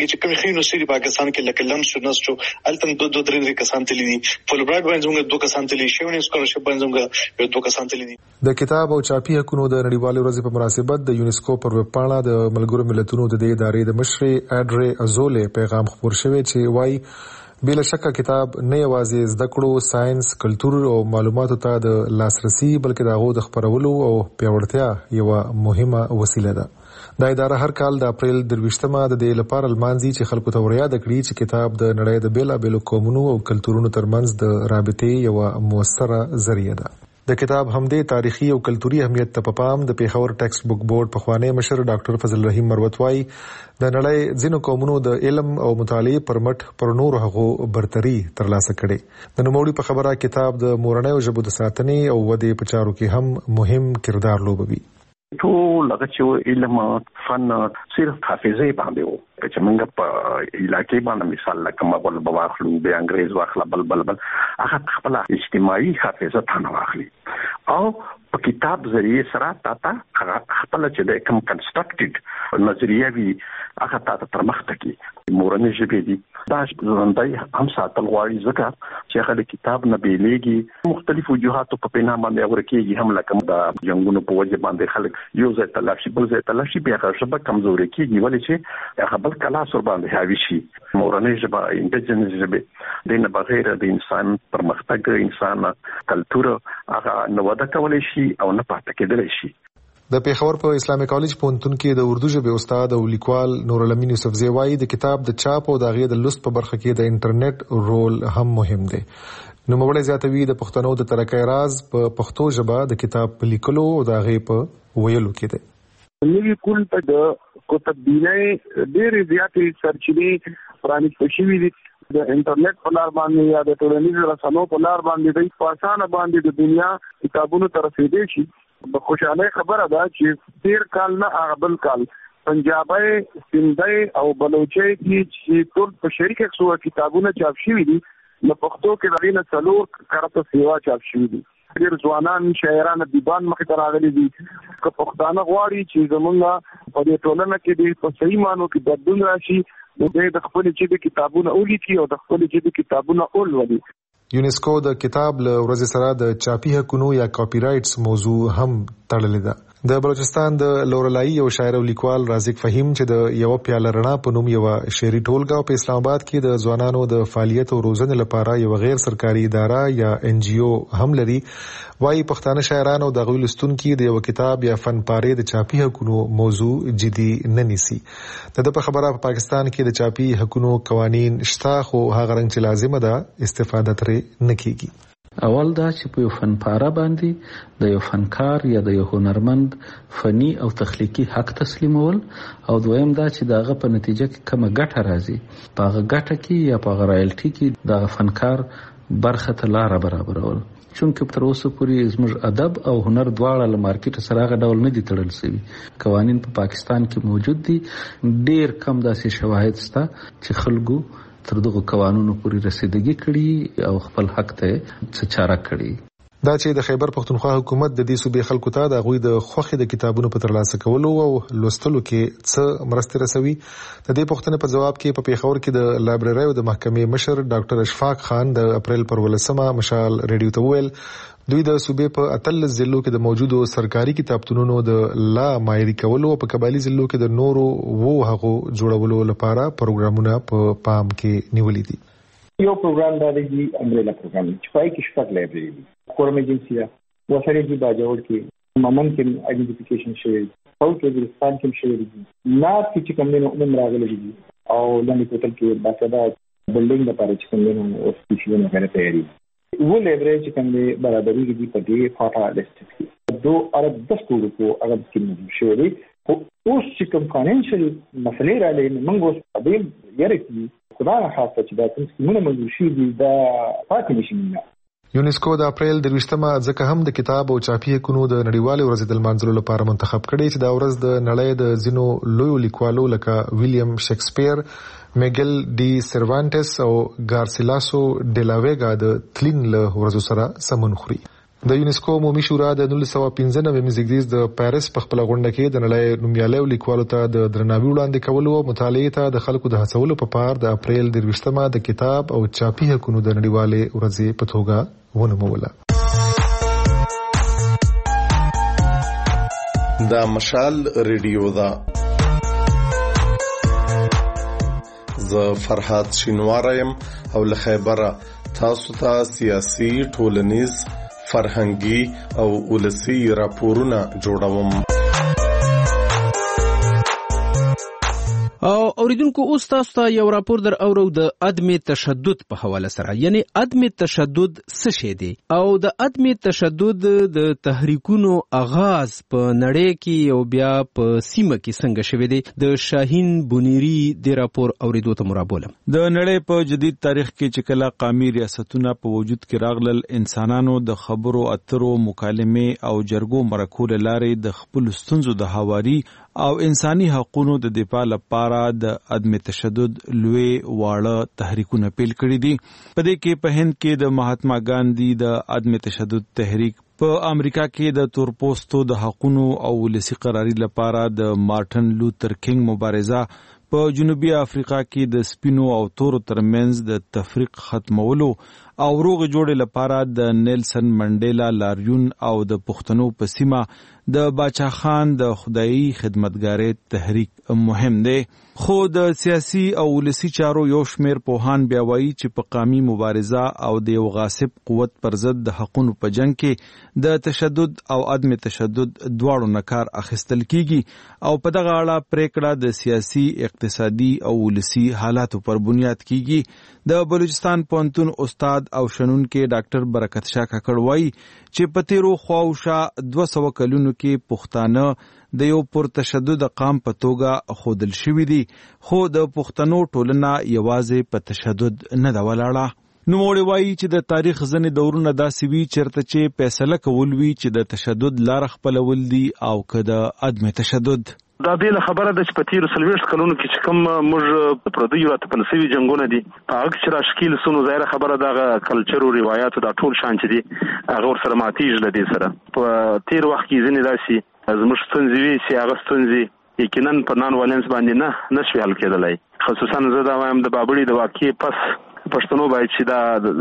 چې کوم یونیورسيټي پاکستان کې لکه لمس یونیورسيټي التم 2-3 کسان تللی دي فل برایټ باندې 2 کسان تللی شي ونې سکولرشپ باندې 2 کسان تللی دي. د کتاب او چاپی حقوقو د نړیوالې ورځې په مناسبت د یونیسکو پر ویب پاڼه د ملګرو ملتونو د دې ادارې د مشر اډري ازولې پیغام خبر شوی چې وايي بلا شک کتاب نه یوازې زده کړو ساينس کلچر او معلوماتو ته د لاسرسي بلکې دغه د خبرولو او پیاوړتیا یو مهمه وسیله ده. دا اداره هر کال د اپریل 23مه د دې لپاره لمانځي چې خلکو ته وریا د کړي چې کتاب د نړۍ د بیلابېلو قومونو او کلتورونو ترمنځ د رابطې یو موثره ذریعہ ده. د کتاب همدې تاریخي او کلتوري اهمیت ته پام د پیښور ټیکسټ بک بورډ پخوانی مشر ډاکټر فضل رحیم مروت وايي د نړۍ ځینو قومونو د علم او مطالعې پر مټ پر نور هغو برتري ترلاسه کړي. د نوموړي په خبره کتاب د مورنۍ ژبو د ساتنې او ودې په چارو کې هم مهم کردار لوبوي. ټول هغه چې علم فن صرف حافظه باندې وو چې موږ په علاقې باندې مثال لکه مغول بواخلو به انګريز واخلا بل هغه خپل اجتماعي حافظه ثانه واخلي او په کتاب ذریعہ سره تاته خپل چې د کوم کنسټرکټډ نظریه وی هغه تاته پرمختګ کی مورنۍ ژبې دي دا ژوندۍ هم ساتل غواړي ځکه چې هغه کتاب نه بیلېږي مختلف وجوهات په پینا باندې ورکیږي هم لکه د جنگونو په وجه باندې خلک یو ځای تلاشي بل ځای تلاشي بیا ژبه کمزوري کیږي ولې چې هغه بل کلاس ور باندې حاوی شي. مورنۍ ژبه انډیجنس ژبه د نه بغیر د انسان پرمختګ انسان کلچر هغه نو ودا کولای شي او نه پاتې کېدلی شي. د پیښور په اسلامي کالج پوهنتون کې د اردو ژبې استاد او لیکوال نور الامین یوسفزی وايي د کتاب د چاپ او د غږ د لوست په برخه کې د انټرنیټ رول هم مهم دی. نو موږ زیاتوي د پښتنو د ترقۍ راز په پښتو ژبه د کتاب په لیکلو او د غږ په ویلو کې دی. نوی کول ته د کتابینه ډېر زیاتې سرچینې پرانیستل شوي دي د انټرنیټ په لار باندې یا د ټولنیزو رسنیو په لار باندې د پاسانه باندې د دنیا کتابونو ته رسیدي شي. د خوشاله خبره ده چې تیر کال نه اغبل کال پنجابي سندھي او بلوچي کې ټول په شریک څو کتابونه چاپ شوي دي نو پښتو کې دغه څلور کرته سیوا چاپ شوي دي. ډېر ځوانان شاعران دیوان مخ ته راغلي دي که پښتانه غواړي چې زمونږ په دې ټولنه کې د په صحیح مانو کې بدلون راشي نو د خپل چې د کتابونو اولیکي او د خپل چې د کتابونو اولولي. یونیسکو د کتاب له ورځې سره د چاپی حقوقو یا کاپی رائټس موضوع هم تړلې ده. د بلوچستان د لورلای یو شاعر او لیکوال رازق فهیم چې د یو پیاله رڼا په نوم یو شعري ټولګه په اسلام آباد کې د ځوانانو د فعالیت او روزنې لپاره یو غیر سرکاري اداره یا NGO هم لري وايي پښتانه شاعرانو د غوی لستونکو د یو کتاب یا فن پاره د چاپی حقوقو موضوع جدي نه نیسي. د په خبره په پاکستان کې د چاپی حقوقو قوانين شته خو هغه رنګ چې لازمه ده استفاده ترې نه کیږي. اول دا چې په یو فن پاره باندې د یو فنکار یا د یو هنرمند فني او تخلیقي حق تسلیمول او دویم دا چې داغه په نتیجه کې کومه ګټه راځي په هغه ګټه کې یا په رایلټي کې د فنکار برخه ته لار برابرول. چونکه تر اوسه پورې زموږ ادب او هنر دواړه له مارکیټ سره هغه ډول نه دي تړل شوي. قوانین په پاکستان کې موجود دي ډیر کم داسې شواهد شته چې خلکو تر دغه قوانینو پورې رسیدګي کړي او خپل حق ته څه چاره کړي. دا چې د خیبر پښتونخوا حکومت د دې صوبې خلکو ته د غوي د خوخي د کتابونو په ترلاسه کولو او لوستلو کې څه مرسته رسوي د دې پوښتنې په جواب کې په پیښور کې د لایبرری او د محکمې مشر ډاکټر اشفاق خان د اپریل پر 18 مشال ریډیو ته ویل دوی د صوبې په 13 ضلعو کې د موجودو سرکاري کتابتونونو د لا مایري کولو او په قبایلی ضلعو کې د نورو هغو جوړولو لپاره پروګرامونه په پام کې نیولې دي. یو پروګرام دا دی امبریلا پروګرام چې پای کې شپږ لایبرری دي. کورم ایجنسی وسره دی باجوړ کې ممن کې آئیډنټیفیکیشن شوی او کې بلستان کې شوی دي نه چې کوم نه عموم راغلي دي او لاندې کوتل کې باقاعده بلډینګ لپاره چې کوم نه او سپیشل نه غره تیاری वो लेवरेज कंदे बराबरी की पदी फाटा लिस्ट की दो अरब 10 करोड़ को अरब की मशहूरी को उस चिकन फाइनेंशियल मसले राले मंगोस अबेल यरकी खुदा खासा چې دا څنګه موږ شي دا پاتې نشي. یونیسکو د اپریل 23مه ځکه هم د کتاب او چاپی حقوقو د نړیوالې ورځې د لمانځلو لپاره منتخب کړي چې دا ورځ د نړۍ د ځینو لوی لیکوالو لکه ویلیام شکسپیر میګل ډي سروانټس او ګارسیلاسو ډیلاویګا د تلین له ورځو سره سمون خوري. د یونسکو عمومي شورا د 1995 زیږدیز د پاریس په خپل غونډه کې د نړۍ نومیالیو لیکوالو ته د درناوي وړاندې کولو او مطالعې ته د خلکو د هڅولو په پار د اپریل 23 د کتاب او چاپي حقوقو د نړیوالې ورځې په توګه ونوموله. دا مشال ریډیو دا زه فرحات شینوارم او له خیبره تاسو ته سیاسي ټولنیز فرهنګي او ولسی راپورونه جوړوم. او اوریدونکو اوس تاسو ته یو راپور در اورو د عدم تشدد په حواله سره. یعنی عدم تشدد څه شی دی او د عدم تشدد د تحریکونو آغاز په نړۍ کې او بیا په سیمه کې څنګه شوی دی د شاهین بونیری د راپور اوریدو ته مرابولم. د نړۍ په جدید تاریخ کې چې کله قومي ریاستونه په وجود کې راغلل، انسانانو د خبرو اترو مکالمې او جرګو مرکو لارې د خپل ستونزو د هواري او انساني حقوقو د دفاع لپاره د عدم تشدد لوی واړه تحریکونه پیل کړی دي. په دې کې په هند کې د مهاتما ګاندھی د عدم تشدد تحریک، په امریکا کې د تورپوستو د حقوقو او ولسی قراری لپاره د مارټن لوتر کینګ مبارزه، په جنوبي افریقا کې د سپینو او تورو ترمنځ د تفریق ختمولو او روغ جوړې لپاره د نیلسن منډیلا لاریون او د پښتنو په سیمه د باچا خان د خدایي خدمتګارۍ تحریک مهم دی. خو د سیاسي او ولسی چارو یو شمیر پوهان بیا وایي چې په قومي مبارزه او د یو غاصب قوت پر ضد د حقوقو په جنگ کې د تشدد او عدم تشدد دواړو نه کار اخیستل کیږي او په دغه اړه پریکړه د سیاسي، اقتصادي او ولسی حالاتو پر بنیاد کیږي. د بلوچستان پوهنتون استاد او شنونکي ډاکټر برکت شاه کاکړ وایي چې په تیرو خواوشا 200 کلونو کې پښتانه د یو پر تشدد قام په توګه خودل شوی دي، خو د پښتنو ټولنه یوازې په تشدد نه دا ولاړه. نوموړی وایي چې د تاریخ ځینې دورونه داسې وي چېرته چې فیصله کول وي چې د تشدد لار خپلول دي او که د عدم تشدد. دا بیله خبره ده چې په تیرو 40 کلونو کې چې کوم موږ پردیو راته پنسوي جنګونه دي په هغه کې چې راشکیل سونو ظاهره خبره دغه کلچر او روایتو دا ټول شان چې دي هغه ورسره ماتیږي له دې سره. په تیر وخت کې ځینې داسې زموږ ستونزې وي چې هغه ستونزې یقینا په نان والنس باندې نه شوي حل کېدلی. خصوصا زه دا وایم د بابړي د واقعې پس پښتنو باید چې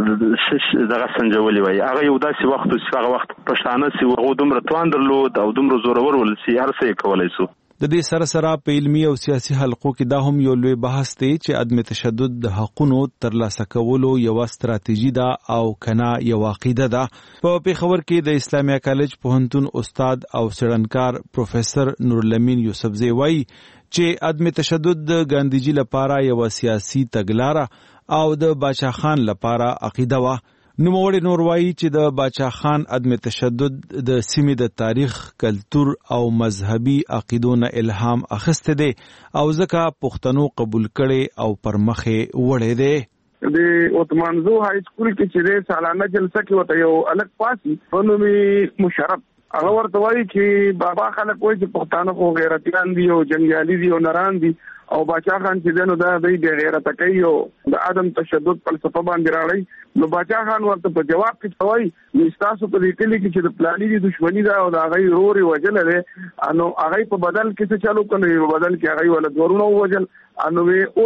دا دغه سنجولي وای. هغه یو داسې وخت چې هغه وخت پښتانه چې هغه دومره توان درلود او دومره زورور ول چې هر څه یې کولای شو. د دې سره سره په علمي او سیاسي حلقو کې دا هم یو لوی بحث دی چې عدم تشدد د حقوقو ترلاسه کولو یو ستراتیژي ده او کنا یو عقیده ده. په پیښور کې د اسلامي کالج پوهنتون استاد او څېړنکار پروفیسور نورالامین یوسفزی وایي چې عدم تشدد د ګاندیجي لپاره یو سیاسي تګلاره او د باچا خان لپاره عقیده وه. نوموړی نور وایي چې د باچا خان عدم تشدد د سیمې د تاریخ، کلتور او مذهبي عقیدو نه الهام اخیسته دی او ځکه پښتنو قبول کړي او پر مخې وړي دی. د اوتمانزو های سکول کې چې سالانه جلسه کې وته یو الګ پاسي په نومي مشرف هغه ورته وایي چې بابا خلک وایي چې پښتانه خو غیرتيان دي او جنگیالي دي او نران دي او باچا خان چې دنو دا د غیرت کوي او د عدم تشدد فلسفه باندې راړي. نو باچا خان ورته په جواب کې وایي نستاسو په دې کلی کې چې د پلاني دي دښمنی دا او د هغه روري وجل لري انو هغه په بدل کې څه چالو کوي په بدل کې هغه ول دورونو وجل انو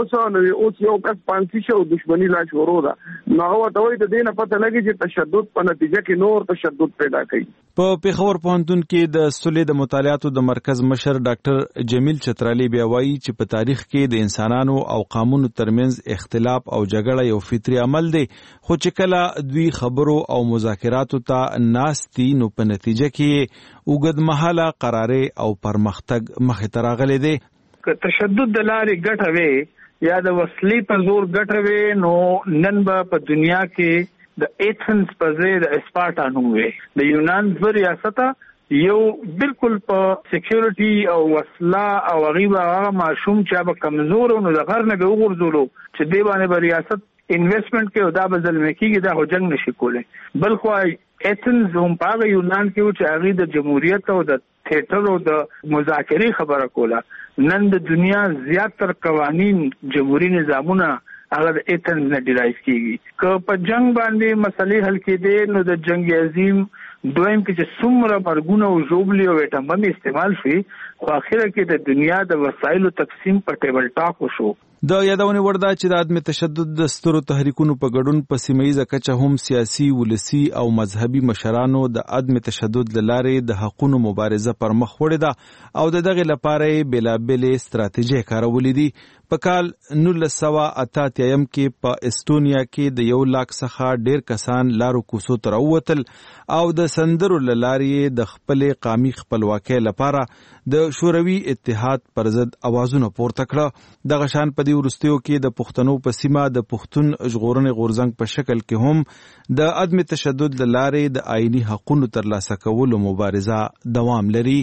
اوس یو کس پانسی شو دښمنی لا شروع ده. نو هغه ته وایي د دې نه پته لګي چې تشدد په نتیجه کې نور تشدد پیدا کوي. په پیښور پوهنتون کې د سولې د مطالعاتو د مرکز مشر ډاکټر جمیل چترالی بیا وایي چې په تاریخ کې د انسانانو او قومونو ترمنځ اختلاف او جګړه یو فطري عمل دی، خو چې کله دوی خبرو او مذاکراتو ته ناستي نو په نتیجه کې اوږدمهاله قرارې او پرمختګ مخې ته راغلی دی. که تشدد د لارې ګټه وي یا د وسلې په زور ګټه وي نو نن به په دنیا کې د ایتھنز په ځای د اسپارټا نوم وي. د یونان د ریاست یو بالکل په سکیورټي او وسله او غیبه هغه ماشوم چې به کمزور نو د غر نه به وګرځولو چې دی باندې به ریاست انویسټمنٹ کې او دا به ظلم کېږي دا هو جنگ نشي کولای. بل خو ایتھنز هم په یونان کې چې هغه د جمهوریت او د تھیټر او د مذاکرې خبره کوله. نن د دنیا زیاتره قوانین جمهوریت نظامونه هغه د ایتھنز نه ډیرایو کیږي که په جنگ باندې مسلې حل کېدې نو د جنگ عظیم دویم کې چې څومره مرګونه او ژوبلي او اټم استعمال شي خو اخره کې د دنیا د وسایلو تقسیم په ټیبل ټاک وشو. د یادونه ورده چې د عدم تشدد د سترو تحریکونو په ګډون په سیمه‌یزه کچه هم سیاسي ولسی او مذهبي مشرانو د عدم تشدد لارې د حقوقو مبارزه پر مخ وړې ده او دغه لپاره بلابل استراتیژي کارولې دي. په کال 1988 کې په استونیا کې د 1 لک څخه ډیر کسان لارو کوڅو ته راووتل او د سندرو لارې د خپل قومي خپلواکۍ لپاره د شوروي اتحاد پر ضد اوازونه پورته کړه. د غشان په دی ورستیو کې د پښتنو په سیمه د پښتون ژغورنې غورځنګ په شکل کې هم د عدم تشدد لارې د آئینی حقوقو ترلاسه کولو مبارزه دوام لري.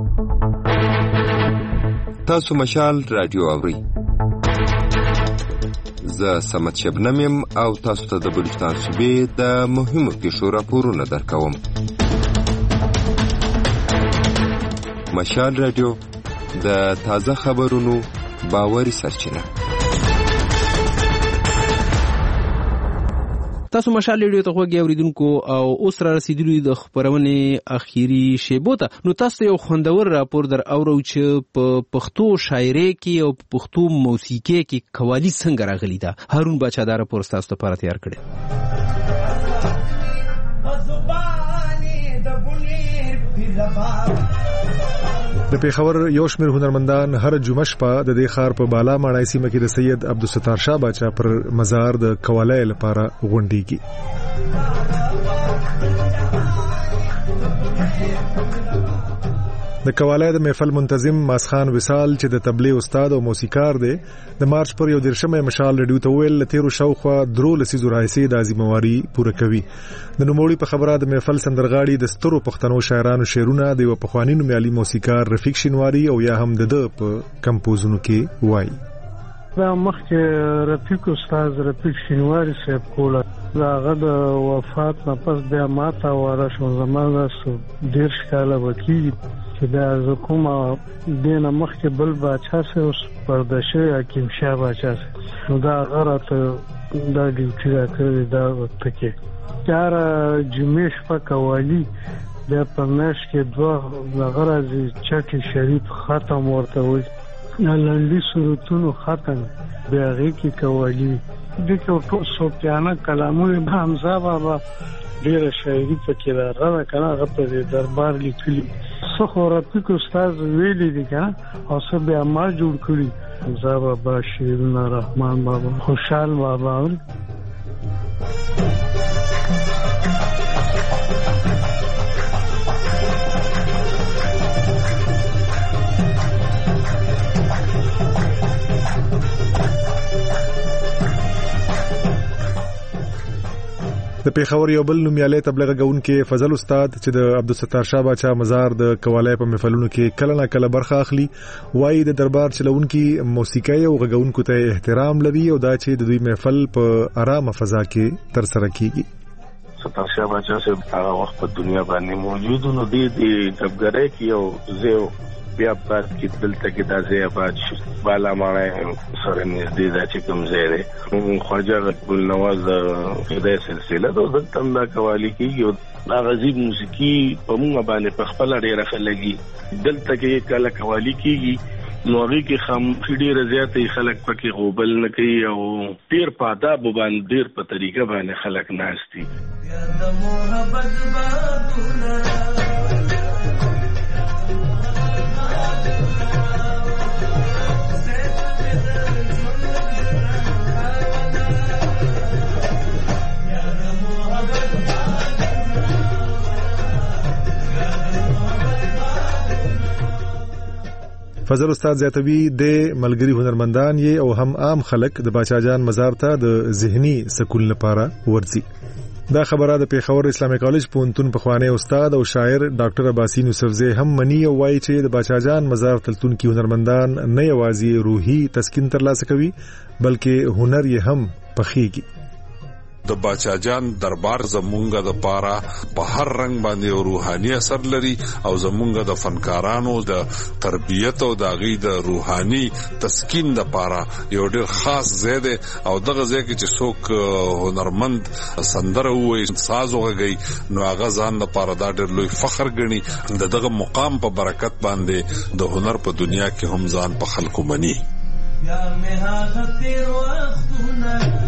تاسو مشال رادیو اورئ. زه سمت شبنم یم او تاسو ته د بلوچستان صوبې د مهمو پیښو راپورونه درکوم. مشال رادیو د تازه خبرونو باوري سرچینه. تاسو مشال ریډیو ته غوږی اوریدونکو او اوس را رسیدلی د خبرونې اخیری شیبو ته. نو تاسو یو خوندور راپور در اورو چې په پښتو شاعرۍ کې او په پښتو موسیقۍ کې قوالی څنګه راغلي ده. هارون بچا دا راپور تاسو ته لپاره تیار کړی. د پیښور یو شمېر هنرمندان هر جمعه شپه د دې ښار په بالا ماڼۍ سیمه کې د سید عبدالستار شاه باچا پر مزار د قوالۍ لپاره غونډېږي. د قوالۍ د محفل منتظم ماسخان وصال چې د تبلیغ استاد او موسیقار دی د مارچ پر 11 مشال ریډیو ته ویل لتیرو شاوخوا درو لسیزو راځي د ازمواري پوره کوي. د نوموړي په خبره د محفل سندرغاړي د سترو پښتنو شاعرانو شعرونه د یو پخوانی نومیالي موسیقار رفیق شینواری او یا هم د په کمپوزونو کې وایي. دا مخکې رفیق استاد رفیق شینواری صاحب کوله داغه د وفات نه پس بیا ماته واره شو زمانه ډیر شکاله وکي چې دا زکوما دینه مخکې بل باچا سه اوس پردشه حکیم شاه باچا سه نو دا غره دا ډیوټي را کړی دا وخت کې چار جمیش په قوالی د پرناش کې دوه غرض چټي شریف ختم ورته وي لاندې صورتونو ختم بیا کې قوالی دغه صوفیانه کلامونه حمزه بابا ډیره شاعري پکې راغله کنه هغه په دربار لیکلي څو رفیق استاد ویلي دي کنه او څه بیا ما جوړ کړی حمزه بابا شیرونه رحمان بابا خوشحال بابا د پیښور یو بل نومیالي تبلیغ غونکې فضل استاد چې د عبدالستار شاه باچا مزار د قوالۍ په محفلونو کې کله نه کله برخه اخلي وایي د دربار چلونکي موسیقي او غږونکو ته احترام لري او دا چې د دوی محفل په آرامه فضا کې تر سره کیږي. ستار شاه باچا صاحب هغه وخت په دنیا باندې موجود نو دی کبګره کې او زه بیا پات کې دلته کې د ځای آباد شو بالا ماڼۍ سره نږدې دا چې کوم ځای دی خواجه غل نواز د سلسله د دلته دا قوالی کېږي دا غزیب موسیقي په موږ باندې په خپل ډېره خلګي دلته کې کله قوالی کېږي نو هغه کې خام ډېر زیاتې خلک پکې غوبل نه کوي او ډېر په آداب باندې ډېر په طریقه باندې خلک ناشتي فضل استاد زیاتوی د ملګری هنرمندان یې او هم عام خلک د باچا جان مزار ته د ذهني سکون لپاره ورځي. دا خبره د پیښور اسلامي کالج پونتون پخوانی استاد او شاعر ډاکټر عباسین یوسفزی هم منی او وایي چې د باچا جان مزار تلتون کې هنرمندان نه یوازې روحي تسکین ترلاسه کوي بلکې هنر یې هم پخېږي. د باچاجان دربار زمونږه د پاره په هر رنگ باندې روحاني اثر لري او زمونږه د فنکارانو د تربیت او د غي د روحاني تسکین د پاره یو ډېر خاص ځای دی او دغه ځای کې چې څوک هنرمند سندره وایي ساز وغږي نو هغه ځان د پاره دا ډېر لوی فخر ګڼي دغه مقام په برکت باندې د هنر په دنیا کې هم ځان په خلکو مني. یا مې هغه تیر وختونه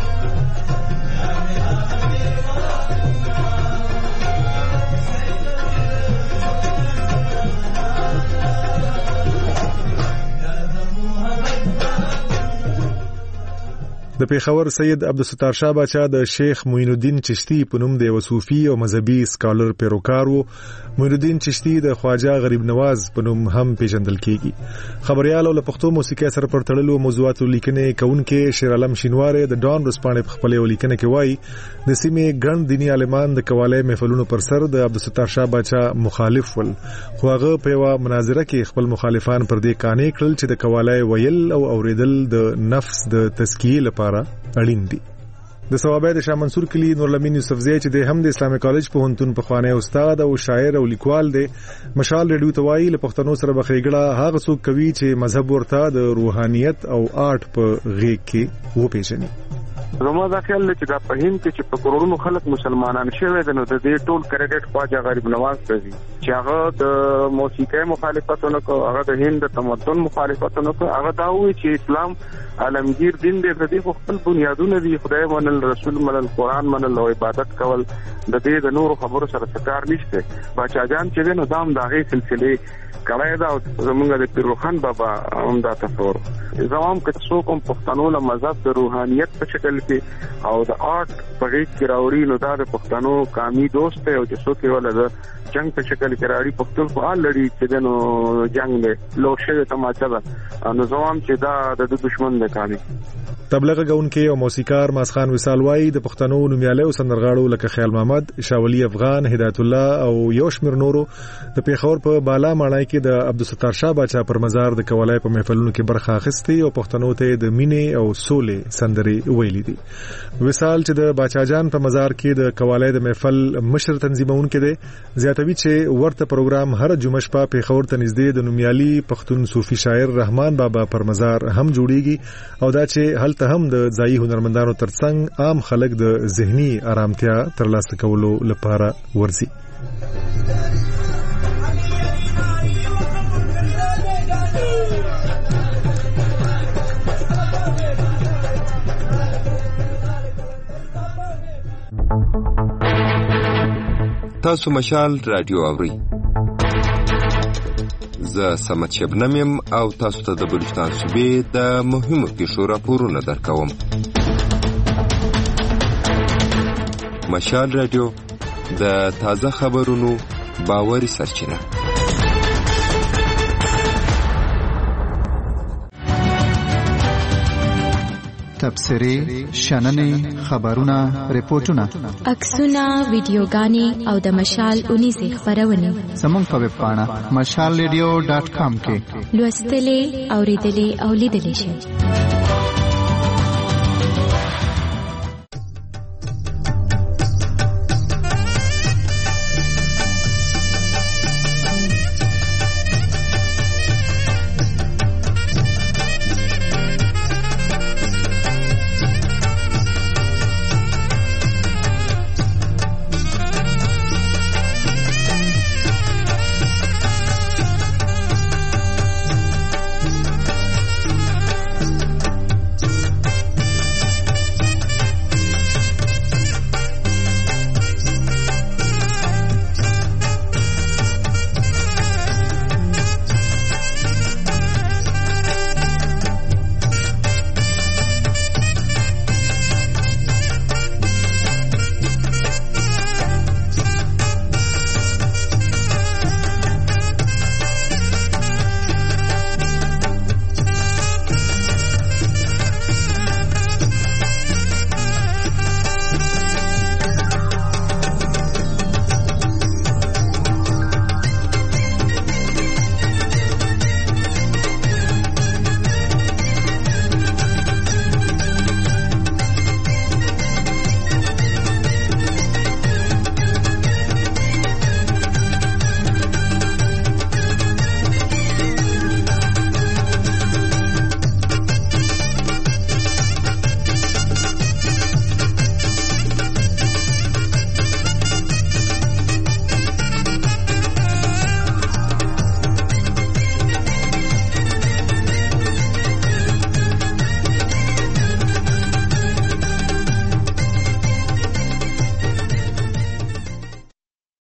د پیښور سید عبدالستار شاه باچا د شیخ معین الدین چشتی په نوم د صوفي او مذهبي سکالر پیروکار وو. معین الدین چشتی د خواجه غریب نواز په نوم هم پیژندل کیږي. خبريال او له پښتو موسیقي سره پر تړلو موضوعاتو لیکنې کوونکې شیر عالم شینواره د ډان رسپانې په خپل لیکنه کې وایي د سیمې ګڼ دینی عالمان د قواله محفلونو پر سر د عبدالستار شاه باچا مخالف ول، خو هغه په یو مناظره کې خپل مخالفان پر دې قانع کړل چې د قواله ویل او اوریدل د نفس د تزکیه لپاره اړین دي. د ثوابه د شاه منصور کلی نورالامین یوسفزی چې د هم د اسلامي کالج په هنتون په خوانه استاد او شاعر او لیکوال دی مشال ریډیو توای له پښتنو سره بخېګړه هغه څوک کوي چې مذهب ورته د روحانيت او آرټ په غیږ کې و پیژني. زما دا خیال دی چې دا په هند کې چې په کروڑونو خلک مسلمانان شوي دي نو د دې ټول کریډټ خواجه غریب نواز ته دي چې هغه د موسیقي مخالفتونه کو، هغه د هند تمدن مخالفتونه کو، هغه دا وایي چې اسلام عالمگیر دین دی، د دې خپل بنیادونه دي، خدای منل، رسول منل، قران منل او عبادت کول، د دې د نور خبرو سره څه نشته. باچاجان چې نو دام داغه سلسله کړای دا زمونږ د پیروخان بابا هم دا تصور زمام کې څوک هم پښتنو له مذهب د روحانيت په شکل کې او د آرټ په غیږ کې راوړي نو دا د پښتنو قومي دوست دی او چې څوک یې ولر جنگ په شکل کې راوړي پښتون په حال لري چې نو جنگ دی لوشه تماچا ده نو زمام چې دا د دشمن دی کامي. تبلیغ غونکي او موسیقار ماسخان وصال وای د پښتنو نومیاله او سندرغاړو لکه خیال محمد، شاولی افغان، هدایت الله او یوشمیر نورو د پیښور په بالا ماڼۍ کې د عبدالستار شاه باچا پر مزار د قوالای په محفلونو کې برخه اخیستي او پښتنو ته د مینې او سولې سندرې ویلي دي. وصال چې د باچاجان په مزار کې د قوالای د محفل مشر تنظیمون کې دی زیاتوي چې ورته پروګرام هر جمعه شپه پیښور ته نږدې د نومیالي پښتون صوفي شاعر رحمان بابا پر مزار هم جوړیږي او دا چې ته هم د ځایي هنرمندانو ترڅنګ عام خلک د ذهني آرامتیا ترلاسه کولو لپاره ورځي. تاسو مشال رادیو اورئ. زه سمت شبنم یم او تاسو ته د بلوچستان صوبې د مهمو پیښو راپورونه درکوم. مشال رادیو د تازه خبرونو باوري سرچینه. تبصرې، شننې، خبرونه، ریپورتونه، عکسونه، ویډیوګانې او د مشال اونیزې خبرونه زموږ په ویب پاڼه mashalradio.com کې لوستلې، اوریدلې او لیدلې شي.